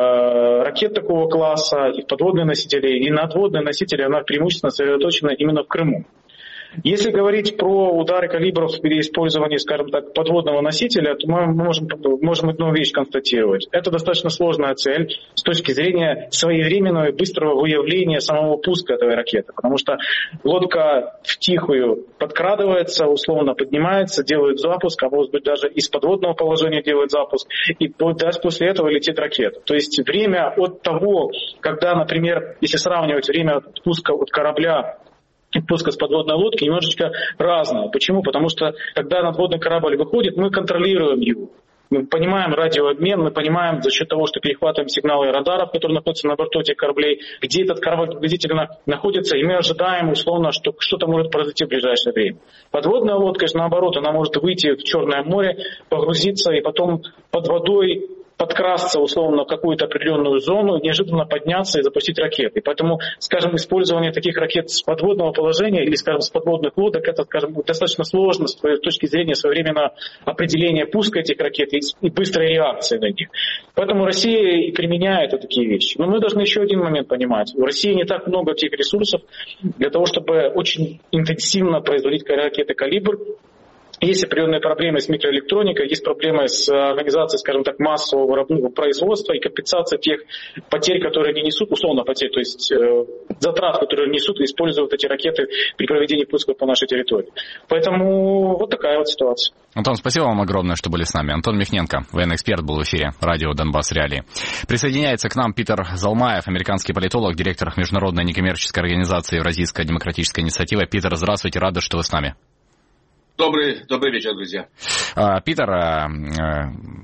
ракет такого класса, и подводные носители, и надводные носители, она преимущественно сосредоточена именно в Крыму. Если говорить про удары калибров при использовании, скажем так, подводного носителя, то мы можем, можем одну вещь констатировать. Это достаточно сложная цель с точки зрения своевременного и быстрого выявления самого пуска этой ракеты. Потому что лодка втихую подкрадывается, условно поднимается, делает запуск, а может быть даже из подводного положения делает запуск, и после этого летит ракета. То есть время от того, когда, например, если сравнивать время пуска от корабля и пуска с подводной лодки, немножечко разное. Почему? Потому что когда надводный корабль выходит, мы контролируем его. Мы понимаем радиообмен, мы понимаем за счет того, что перехватываем сигналы радаров, которые находятся на борту этих кораблей, где этот корабль приблизительно находится, и мы ожидаем условно, что что-то может произойти в ближайшее время. Подводная лодка же наоборот, она может выйти в Черное море, погрузиться и потом под водой подкрасться условно в какую-то определенную зону, неожиданно подняться и запустить ракеты. Поэтому, скажем, использование таких ракет с подводного положения или, скажем, с подводных лодок, это, скажем, достаточно сложно с точки зрения своевременного определения пуска этих ракет и быстрой реакции на них. Поэтому Россия и применяет вот такие вещи. Но мы должны еще один момент понимать. У России не так много тех ресурсов для того, чтобы очень интенсивно производить ракеты «Калибр». Есть определенные проблемы с микроэлектроникой, есть проблемы с организацией, скажем так, массового производства и компенсацией тех потерь, которые они несут, условно потерь, то есть э, затрат, которые несут и используют эти ракеты при проведении пусков по нашей территории. Поэтому вот такая вот ситуация. Антон, спасибо вам огромное, что были с нами. Антон Михненко, военный эксперт, был в эфире радио «Донбасс Реалии». Присоединяется к нам Питер Залмаев, американский политолог, директор международной некоммерческой организации «Евразийская демократическая инициатива». Питер, здравствуйте, рады, что вы с нами. Добрый, добрый вечер, друзья. Питер,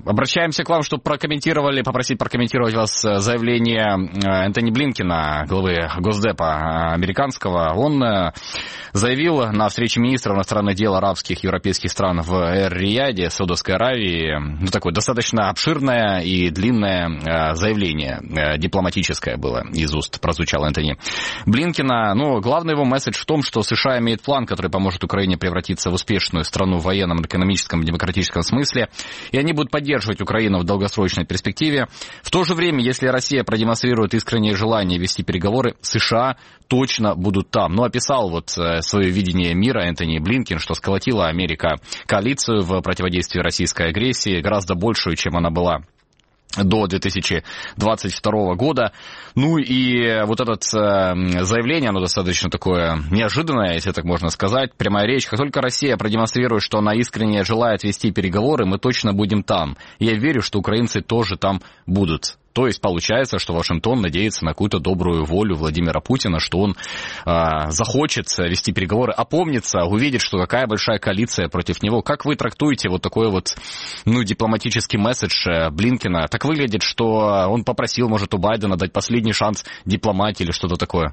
Обращаемся к вам, чтобы прокомментировали, попросить прокомментировать вас заявление Энтони Блинкена, главы Госдепа американского. Он заявил на встрече министров иностранных дел арабских и европейских стран в Эр-Рияде, Саудовской Аравии, ну, такое достаточно обширное и длинное заявление, дипломатическое было из уст, прозвучало Энтони Блинкена. Ну, главный его месседж в том, что США имеет план, который поможет Украине превратиться в успешную страну в военном, экономическом и демократическом смысле, и они будут поддерживать Украину в долгосрочной перспективе. В то же время, если Россия продемонстрирует искреннее желание вести переговоры, США точно будут там. Ну, описал вот свое видение мира Энтони Блинкен, что сколотила Америка коалицию в противодействии российской агрессии, гораздо большую, чем она была до две тысячи двадцать второго года. Ну и вот это э, заявление, оно достаточно такое неожиданное, если так можно сказать. Прямая речь. Как только Россия продемонстрирует, что она искренне желает вести переговоры, мы точно будем там. Я верю, что украинцы тоже там будут. То есть получается, что Вашингтон надеется на какую-то добрую волю Владимира Путина, что он э, захочет вести переговоры, опомнится, увидит, что какая большая коалиция против него. Как вы трактуете вот такой вот, ну, дипломатический месседж Блинкена? Так выглядит, что он попросил, может, у Байдена дать последний шанс дипломатии или что-то такое.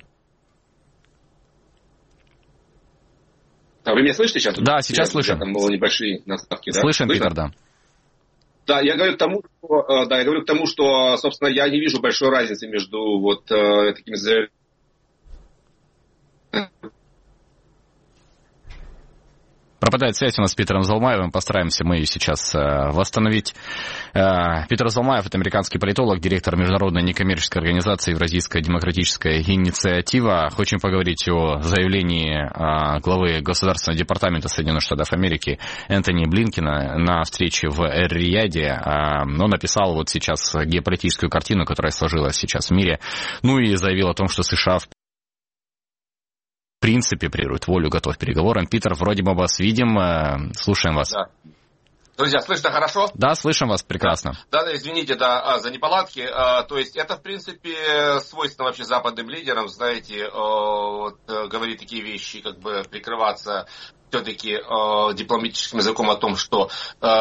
А вы меня слышите сейчас? Да, сейчас я, слышим. Там было небольшие наставки, да? Слышим, Питер, да. Да, я говорю к тому, что, да, я говорю к тому, что, собственно, я не вижу большой разницы между вот э, такими заявлениями. Пропадает связь у нас с Питером Залмаевым. Постараемся мы ее сейчас э, восстановить. Э, Питер Залмаев — это американский политолог, директор международной некоммерческой организации Евразийская демократическая инициатива. Хочем поговорить о заявлении э, главы Государственного департамента Соединенных Штатов Америки Энтони Блинкена на встрече в Эр-Рияде. Э, он написал вот сейчас геополитическую картину, которая сложилась сейчас в мире. Ну и заявил о том, что США в В принципе, прирует волю, готов к переговорам. Питер, вроде бы вас видим, слушаем вас. Да. Друзья, слышно хорошо? Да, слышим вас прекрасно. Да, да, извините, да, за неполадки. То есть это, в принципе, свойственно вообще западным лидерам, знаете, вот, говорить такие вещи, как бы прикрываться все-таки дипломатическим языком о том, что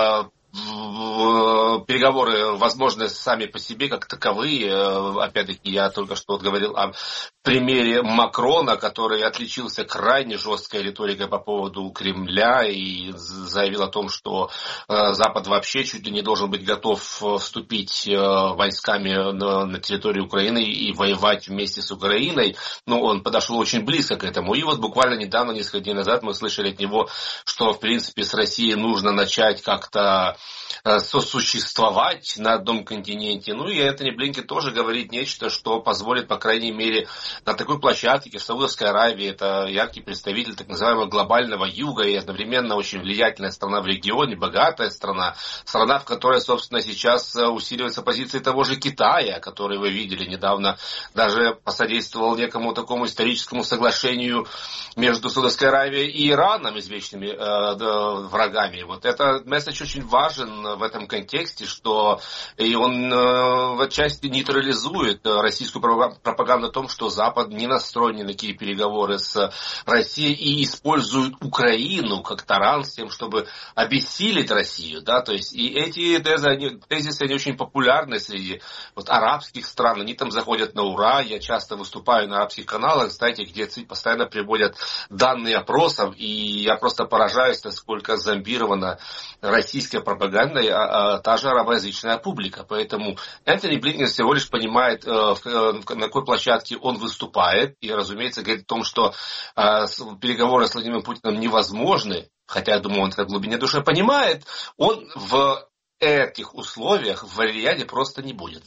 переговоры возможны сами по себе как таковые. Опять-таки, я только что вот говорил о примере Макрона, который отличился крайне жесткой риторикой по поводу Кремля и заявил о том, что Запад вообще чуть ли не должен быть готов вступить войсками на, на территорию Украины и воевать вместе с Украиной. Но он подошел очень близко к этому. И вот буквально недавно, несколько дней назад, мы слышали от него, что, в принципе, с Россией нужно начать как-то сосуществовать на одном континенте. Ну и Энтони Блинкен тоже говорит нечто, что позволит, по крайней мере, на такой площадке, в Саудовской Аравии, это яркий представитель так называемого глобального юга и одновременно очень влиятельная страна в регионе, богатая страна, страна, в которой, собственно, сейчас усиливается позиция того же Китая, который вы видели недавно, даже посодействовал некому такому историческому соглашению между Саудовской Аравией и Ираном, извечными э, врагами. Вот этот месседж очень важен в этом контексте, что и он э, в отчасти нейтрализует российскую пропаганду о том, что Запад не настроен на такие переговоры с Россией и использует Украину как таран с тем, чтобы обессилить Россию. Да? То есть, и эти тезы, они, тезисы они очень популярны среди вот, арабских стран. Они там заходят на ура. Я часто выступаю на арабских каналах, знаете, где постоянно приводят данные опросов, и я просто поражаюсь, насколько зомбирована российская пропаганда, а, а, та же арабоязычная публика. Поэтому Энтони Блинкен всего лишь понимает, э, в, э, на какой площадке он выступает, и, разумеется, говорит о том, что э, переговоры с Владимиром Путиным невозможны, хотя, я думаю, он это в глубине души понимает, он в этих условиях в Эр-Рияде просто не будет.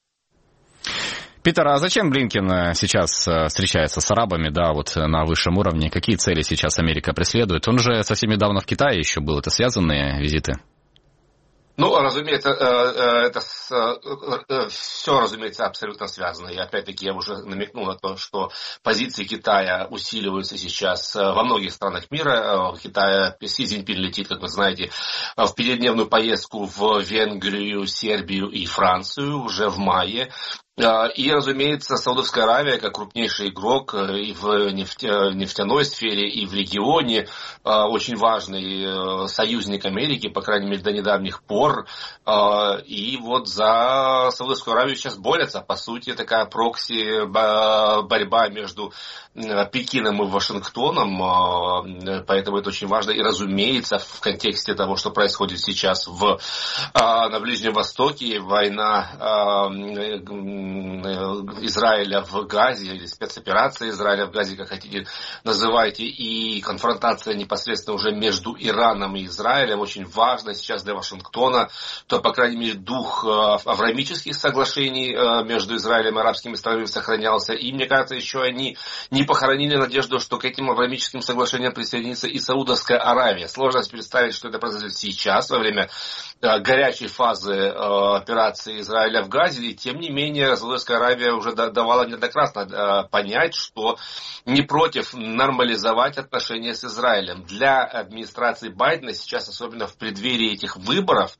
Питер, а зачем Блинкен сейчас встречается с арабами, да, вот на высшем уровне? Какие цели сейчас Америка преследует? Он же совсем недавно в Китае еще был. Это связанные визиты? Ну, разумеется, это все, разумеется, абсолютно связано. И опять-таки я уже намекнул на то, что позиции Китая усиливаются сейчас во многих странах мира. Китай, Си Цзиньпин летит, как вы знаете, в пятидневную поездку в Венгрию, Сербию и Францию уже в мае. И, разумеется, Саудовская Аравия, как крупнейший игрок и в нефтяной сфере, и в регионе, очень важный союзник Америки, по крайней мере, до недавних пор. И вот за Саудовскую Аравию сейчас борются. По сути, такая прокси борьба между Пекином и Вашингтоном, поэтому это очень важно. И, разумеется, в контексте того, что происходит сейчас в, на Ближнем Востоке, война Израиля в Газе, или спецоперация Израиля в Газе, как хотите называйте, и конфронтация непосредственно уже между Ираном и Израилем очень важна сейчас для Вашингтона, то, по крайней мере, дух авраамических соглашений между Израилем и арабскими странами сохранялся. И, мне кажется, еще они не похоронили надежду, что к этим авраамическим соглашениям присоединится и Саудовская Аравия. Сложно представить, что это произойдет сейчас, во время горячей фазы операции Израиля в Газе, и тем не менее Саудовская Аравия уже давала неоднократно понять, что не против нормализовать отношения с Израилем. Для администрации Байдена сейчас, особенно в преддверии этих выборов,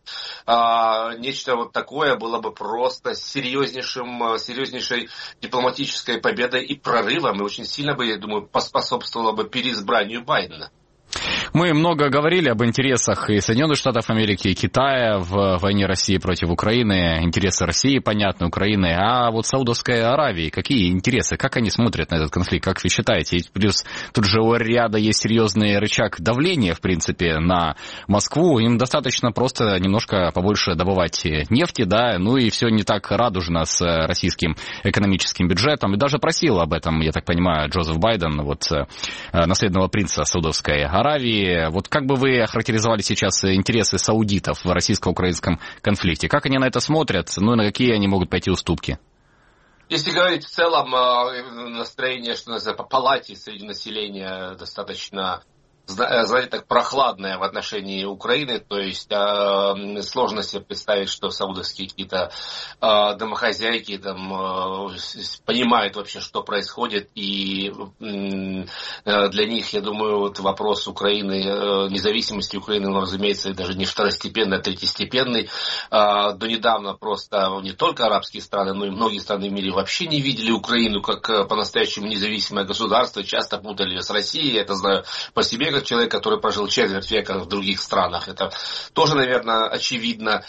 нечто вот такое было бы просто серьезнейшим, серьезнейшей дипломатической победой и прорывом, и очень сильно бы, я думаю, поспособствовало бы переизбранию Байдена. Мы много говорили об интересах и Соединенных Штатов Америки, и Китая в войне России против Украины. Интересы России, понятно, Украины. А вот Саудовской Аравии, какие интересы? Как они смотрят на этот конфликт? Как вы считаете? Плюс тут же у Риада есть серьезный рычаг давления, в принципе, на Москву. Им достаточно просто немножко побольше добывать нефти, да, ну и все не так радужно с российским экономическим бюджетом. И даже просил об этом, я так понимаю, Джозеф Байден, вот наследного принца Саудовской Аравии. Вот как бы вы охарактеризовали сейчас интересы саудитов в российско-украинском конфликте? Как они на это смотрят? Ну и на какие они могут пойти уступки? Если говорить в целом, настроение, что называется, по палате среди населения достаточно, знаете, так прохладное в отношении Украины, то есть э, сложно себе представить, что саудовские какие-то э, домохозяйки там э, понимают вообще, что происходит, и э, для них, я думаю, вот вопрос Украины, э, независимости Украины, ну, разумеется, даже не второстепенный, а третьестепенный. Э, до недавно просто не только арабские страны, но и многие страны в мире вообще не видели Украину как по-настоящему независимое государство, часто путали ее с Россией, это знаю по себе, как человек, который прожил четверть века в других странах. Это тоже, наверное, очевидно.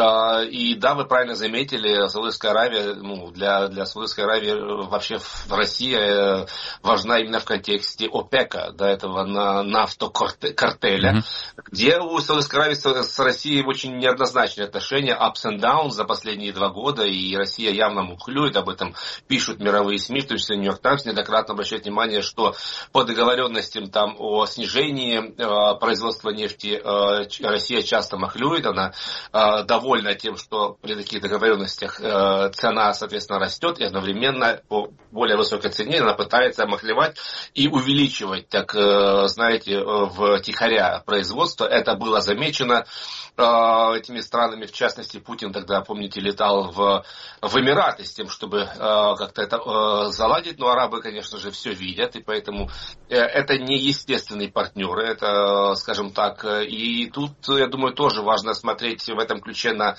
И да, вы правильно заметили, Саудовская Аравия, ну, для, для Саудовской Аравии вообще Россия важна именно в контексте ОПЕКа, до этого на нафтокартеля, mm-hmm. где у Саудовской Аравии с Россией очень неоднозначные отношения, ups and downs за последние два года, и Россия явно мухлюет, об этом пишут мировые СМИ, в том числе Нью-Йорк Таймс, неоднократно обращает внимание, что по договоренностям там о снижении производства нефти Россия часто махлюет, она довольна тем, что при таких договоренностях цена, соответственно, растет, и одновременно по более высокой цене она пытается махлевать и увеличивать, так, знаете, втихаря производство. Это было замечено этими странами, в частности, Путин тогда, помните, летал в, в Эмираты с тем, чтобы как-то это заладить, но арабы, конечно же, все видят, и поэтому это не естественный партнер, это, скажем так, и тут, я думаю, тоже важно смотреть в этом ключе на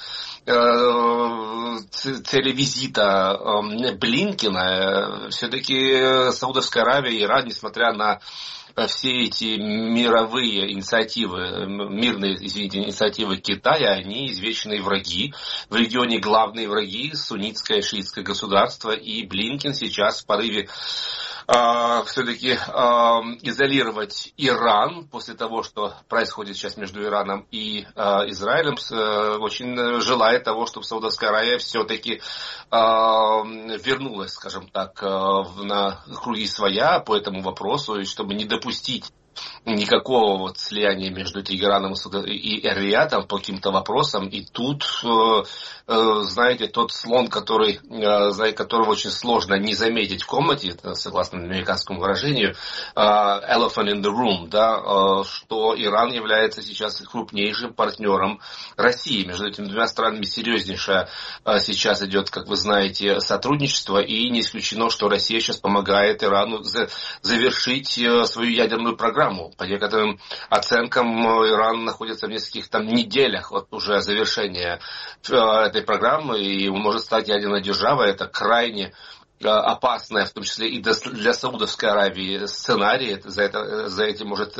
цели визита Блинкена. Все-таки Саудовская Аравия и Иран, несмотря на все эти мировые инициативы, мирные, извините, инициативы Китая, они извечные враги. В регионе главные враги — суннитское и шиитское государство, и Блинкен сейчас в порыве Uh, все-таки uh, изолировать Иран после того, что происходит сейчас между Ираном и uh, Израилем, uh, очень желает того, чтобы Саудовская Аравия все-таки uh, вернулась, скажем так, uh, на круги своя по этому вопросу, и чтобы не допустить никакого вот слияния между Тегераном и Эр-Риядом по каким-то вопросам. И тут, э, э, знаете, тот слон, который, э, которого очень сложно не заметить в комнате, согласно американскому выражению, э, elephant in the room, да, э, что Иран является сейчас крупнейшим партнером России. Между этими двумя странами серьезнейшее э, сейчас идет, как вы знаете, сотрудничество, и не исключено, что Россия сейчас помогает Ирану за, завершить э, свою ядерную программу. программу. По некоторым оценкам Иран находится в нескольких там неделях от уже завершения этой программы и может стать ядерной державой. Это крайне опасная, в том числе и для Саудовской Аравии, сценарий. За, это, за этим может...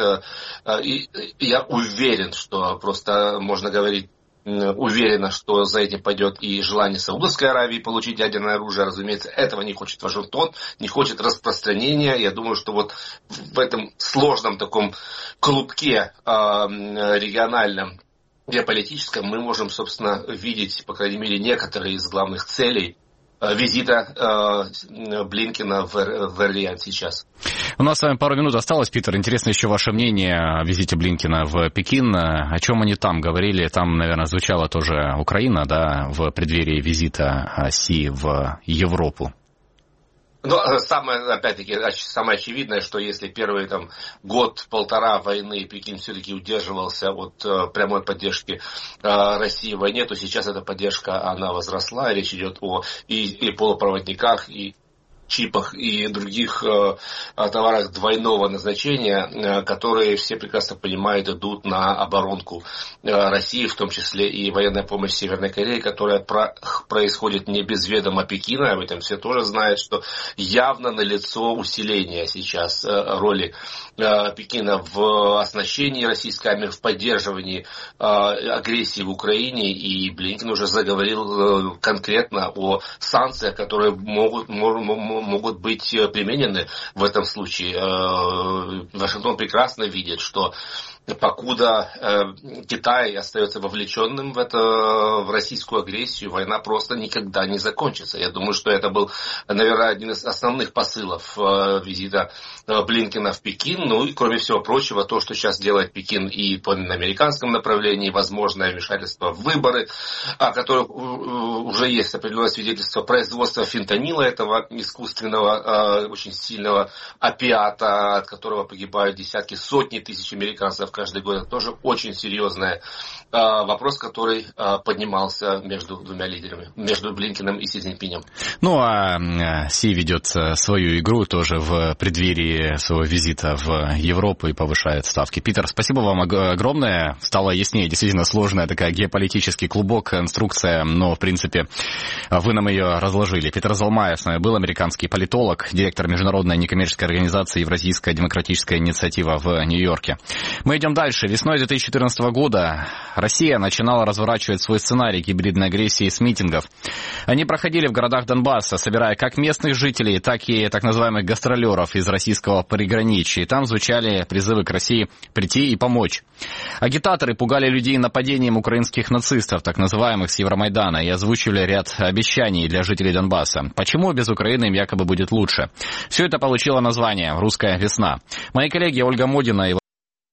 И я уверен, что просто можно говорить уверена, что за этим пойдет и желание Саудовской Аравии получить ядерное оружие. Разумеется, этого не хочет Вашингтон, не хочет распространения. Я думаю, что вот в этом сложном таком клубке э, региональном, геополитическом мы можем, собственно, видеть, по крайней мере, некоторые из главных целей визита э, Блинкена в, в Эр-Рияд сейчас. У нас с вами пару минут осталось, Питер. Интересно еще ваше мнение о визите Блинкена в Пекин. О чем они там говорили? Там, наверное, звучала тоже Украина, да, в преддверии визита Си в Европу. Ну, самое, опять-таки, самое очевидное, что если первый там, год-полтора войны Пекин все-таки удерживался от э, прямой поддержки э, России в войне, то сейчас эта поддержка, она возросла. Речь идет о и, и полупроводниках, и чипах и других э, товарах двойного назначения, э, которые все прекрасно понимают, идут на оборонку э, России, в том числе и военная помощь Северной Корее, которая про, происходит не без ведома Пекина. Об этом все тоже знают, что явно налицо усиление сейчас э, роли э, Пекина в оснащении российской армии, в поддерживании э, агрессии в Украине. И Блинкен уже заговорил э, конкретно о санкциях, которые могут, могут могут быть применены в этом случае. Вашингтон прекрасно видит, что покуда э, Китай остается вовлеченным в, это, в российскую агрессию, война просто никогда не закончится. Я думаю, что это был, наверное, один из основных посылов э, визита э, Блинкена в Пекин. Ну и, кроме всего прочего, то, что сейчас делает Пекин и по на американском направлении, возможное вмешательство в выборы, о которых уже есть определенное свидетельство производства фентанила, этого искусственного, э, очень сильного опиата, от которого погибают десятки, сотни тысяч американцев каждый год. Это тоже очень серьезный э, вопрос, который э, поднимался между двумя лидерами, между Блинкеном и Си Цзиньпинем. Ну, а Си ведет свою игру тоже в преддверии своего визита в Европу и повышает ставки. Питер, спасибо вам огромное. Стало яснее, действительно сложная такая геополитический клубок, конструкция, но, в принципе, вы нам ее разложили. Питер Залмаев с нами был, американский политолог, директор международной некоммерческой организации «Евразийская демократическая инициатива» в Нью-Йорке. Мы идем дальше. Весной две тысячи четырнадцатого года Россия начинала разворачивать свой сценарий гибридной агрессии с митингов. Они проходили в городах Донбасса, собирая как местных жителей, так и так называемых гастролеров из российского приграничья. И там звучали призывы к России прийти и помочь. Агитаторы пугали людей нападением украинских нацистов, так называемых с Евромайдана, и озвучивали ряд обещаний для жителей Донбасса. Почему без Украины им якобы будет лучше? Все это получило название «Русская весна». Мои коллеги Ольга Модина и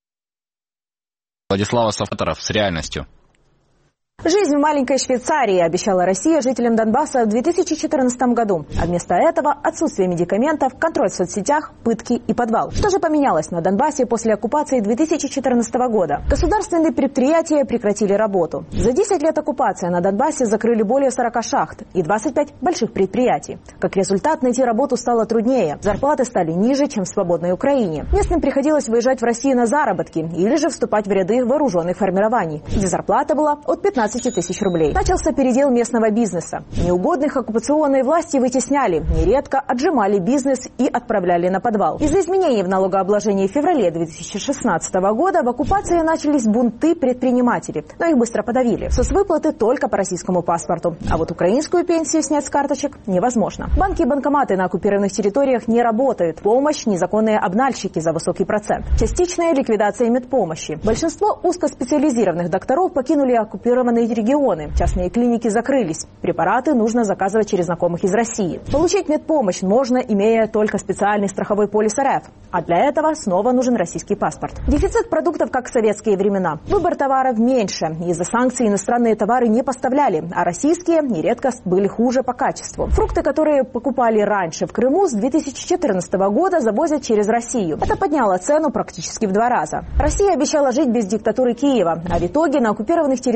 Владислава Сафаторов с реальностью. Жизнь в маленькой Швейцарии обещала Россия жителям Донбасса в две тысячи четырнадцатом году. А вместо этого отсутствие медикаментов, контроль в соцсетях, пытки и подвал. Что же поменялось на Донбассе после оккупации две тысячи четырнадцатого года? Государственные предприятия прекратили работу. За десять лет оккупации на Донбассе закрыли более сорока шахт и двадцать пять больших предприятий. Как результат, найти работу стало труднее. Зарплаты стали ниже, чем в свободной Украине. Местным приходилось выезжать в Россию на заработки или же вступать в ряды вооруженных формирований, где зарплата была от пятнадцати тысяч рублей. Начался передел местного бизнеса. Неугодных оккупационные власти вытесняли, нередко отжимали бизнес и отправляли на подвал. Из-за изменений в налогообложении в феврале две тысячи шестнадцатого года в оккупации начались бунты предпринимателей, но их быстро подавили. Соцвыплаты только по российскому паспорту, а вот украинскую пенсию снять с карточек невозможно. Банки и банкоматы на оккупированных территориях не работают. Помощь – незаконные обнальщики за высокий процент. Частичная ликвидация медпомощи. Большинство узкоспециализированных докторов покинули оккупированные регионы. Частные клиники закрылись. Препараты нужно заказывать через знакомых из России. Получить медпомощь можно, имея только специальный страховой полис эр эф. А для этого снова нужен российский паспорт. Дефицит продуктов, как в советские времена. Выбор товаров меньше. Из-за санкций иностранные товары не поставляли, а российские нередко были хуже по качеству. Фрукты, которые покупали раньше в Крыму, с две тысячи четырнадцатого года завозят через Россию. Это подняло цену практически в два раза. Россия обещала жить без диктатуры Киева, а в итоге на оккупированных территориях теперь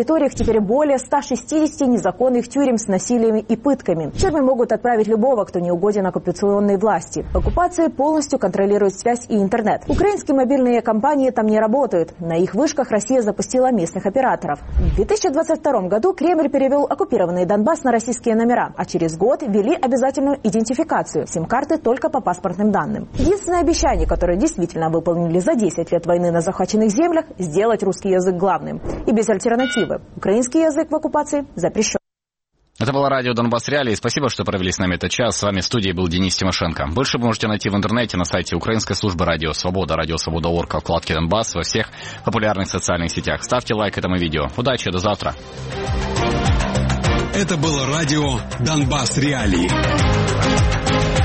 теперь более ста шестидесяти незаконных тюрем с насилиями и пытками. В тюрьмы могут отправить любого, кто не угоден оккупационной власти. Оккупация полностью контролирует связь и интернет. Украинские мобильные компании там не работают. На их вышках Россия запустила местных операторов. В две тысячи двадцать втором году Кремль перевел оккупированный Донбасс на российские номера, а через год ввели обязательную идентификацию, сим-карты только по паспортным данным. Единственное обещание, которое действительно выполнили за десять лет войны на захваченных землях, сделать русский язык главным. И без альтернативы. Украинский язык в оккупации запрещен. Это было радио «Донбасс Реалии». Спасибо, что провели с нами этот час. С вами в студии был Денис Тимошенко. Больше вы можете найти в интернете на сайте украинской службы «Радио Свобода», «Радио Свобода точка орг», во вкладке «Донбасс», во всех популярных социальных сетях. Ставьте лайк этому видео. Удачи, до завтра. Это было радио «Донбасс Реалии».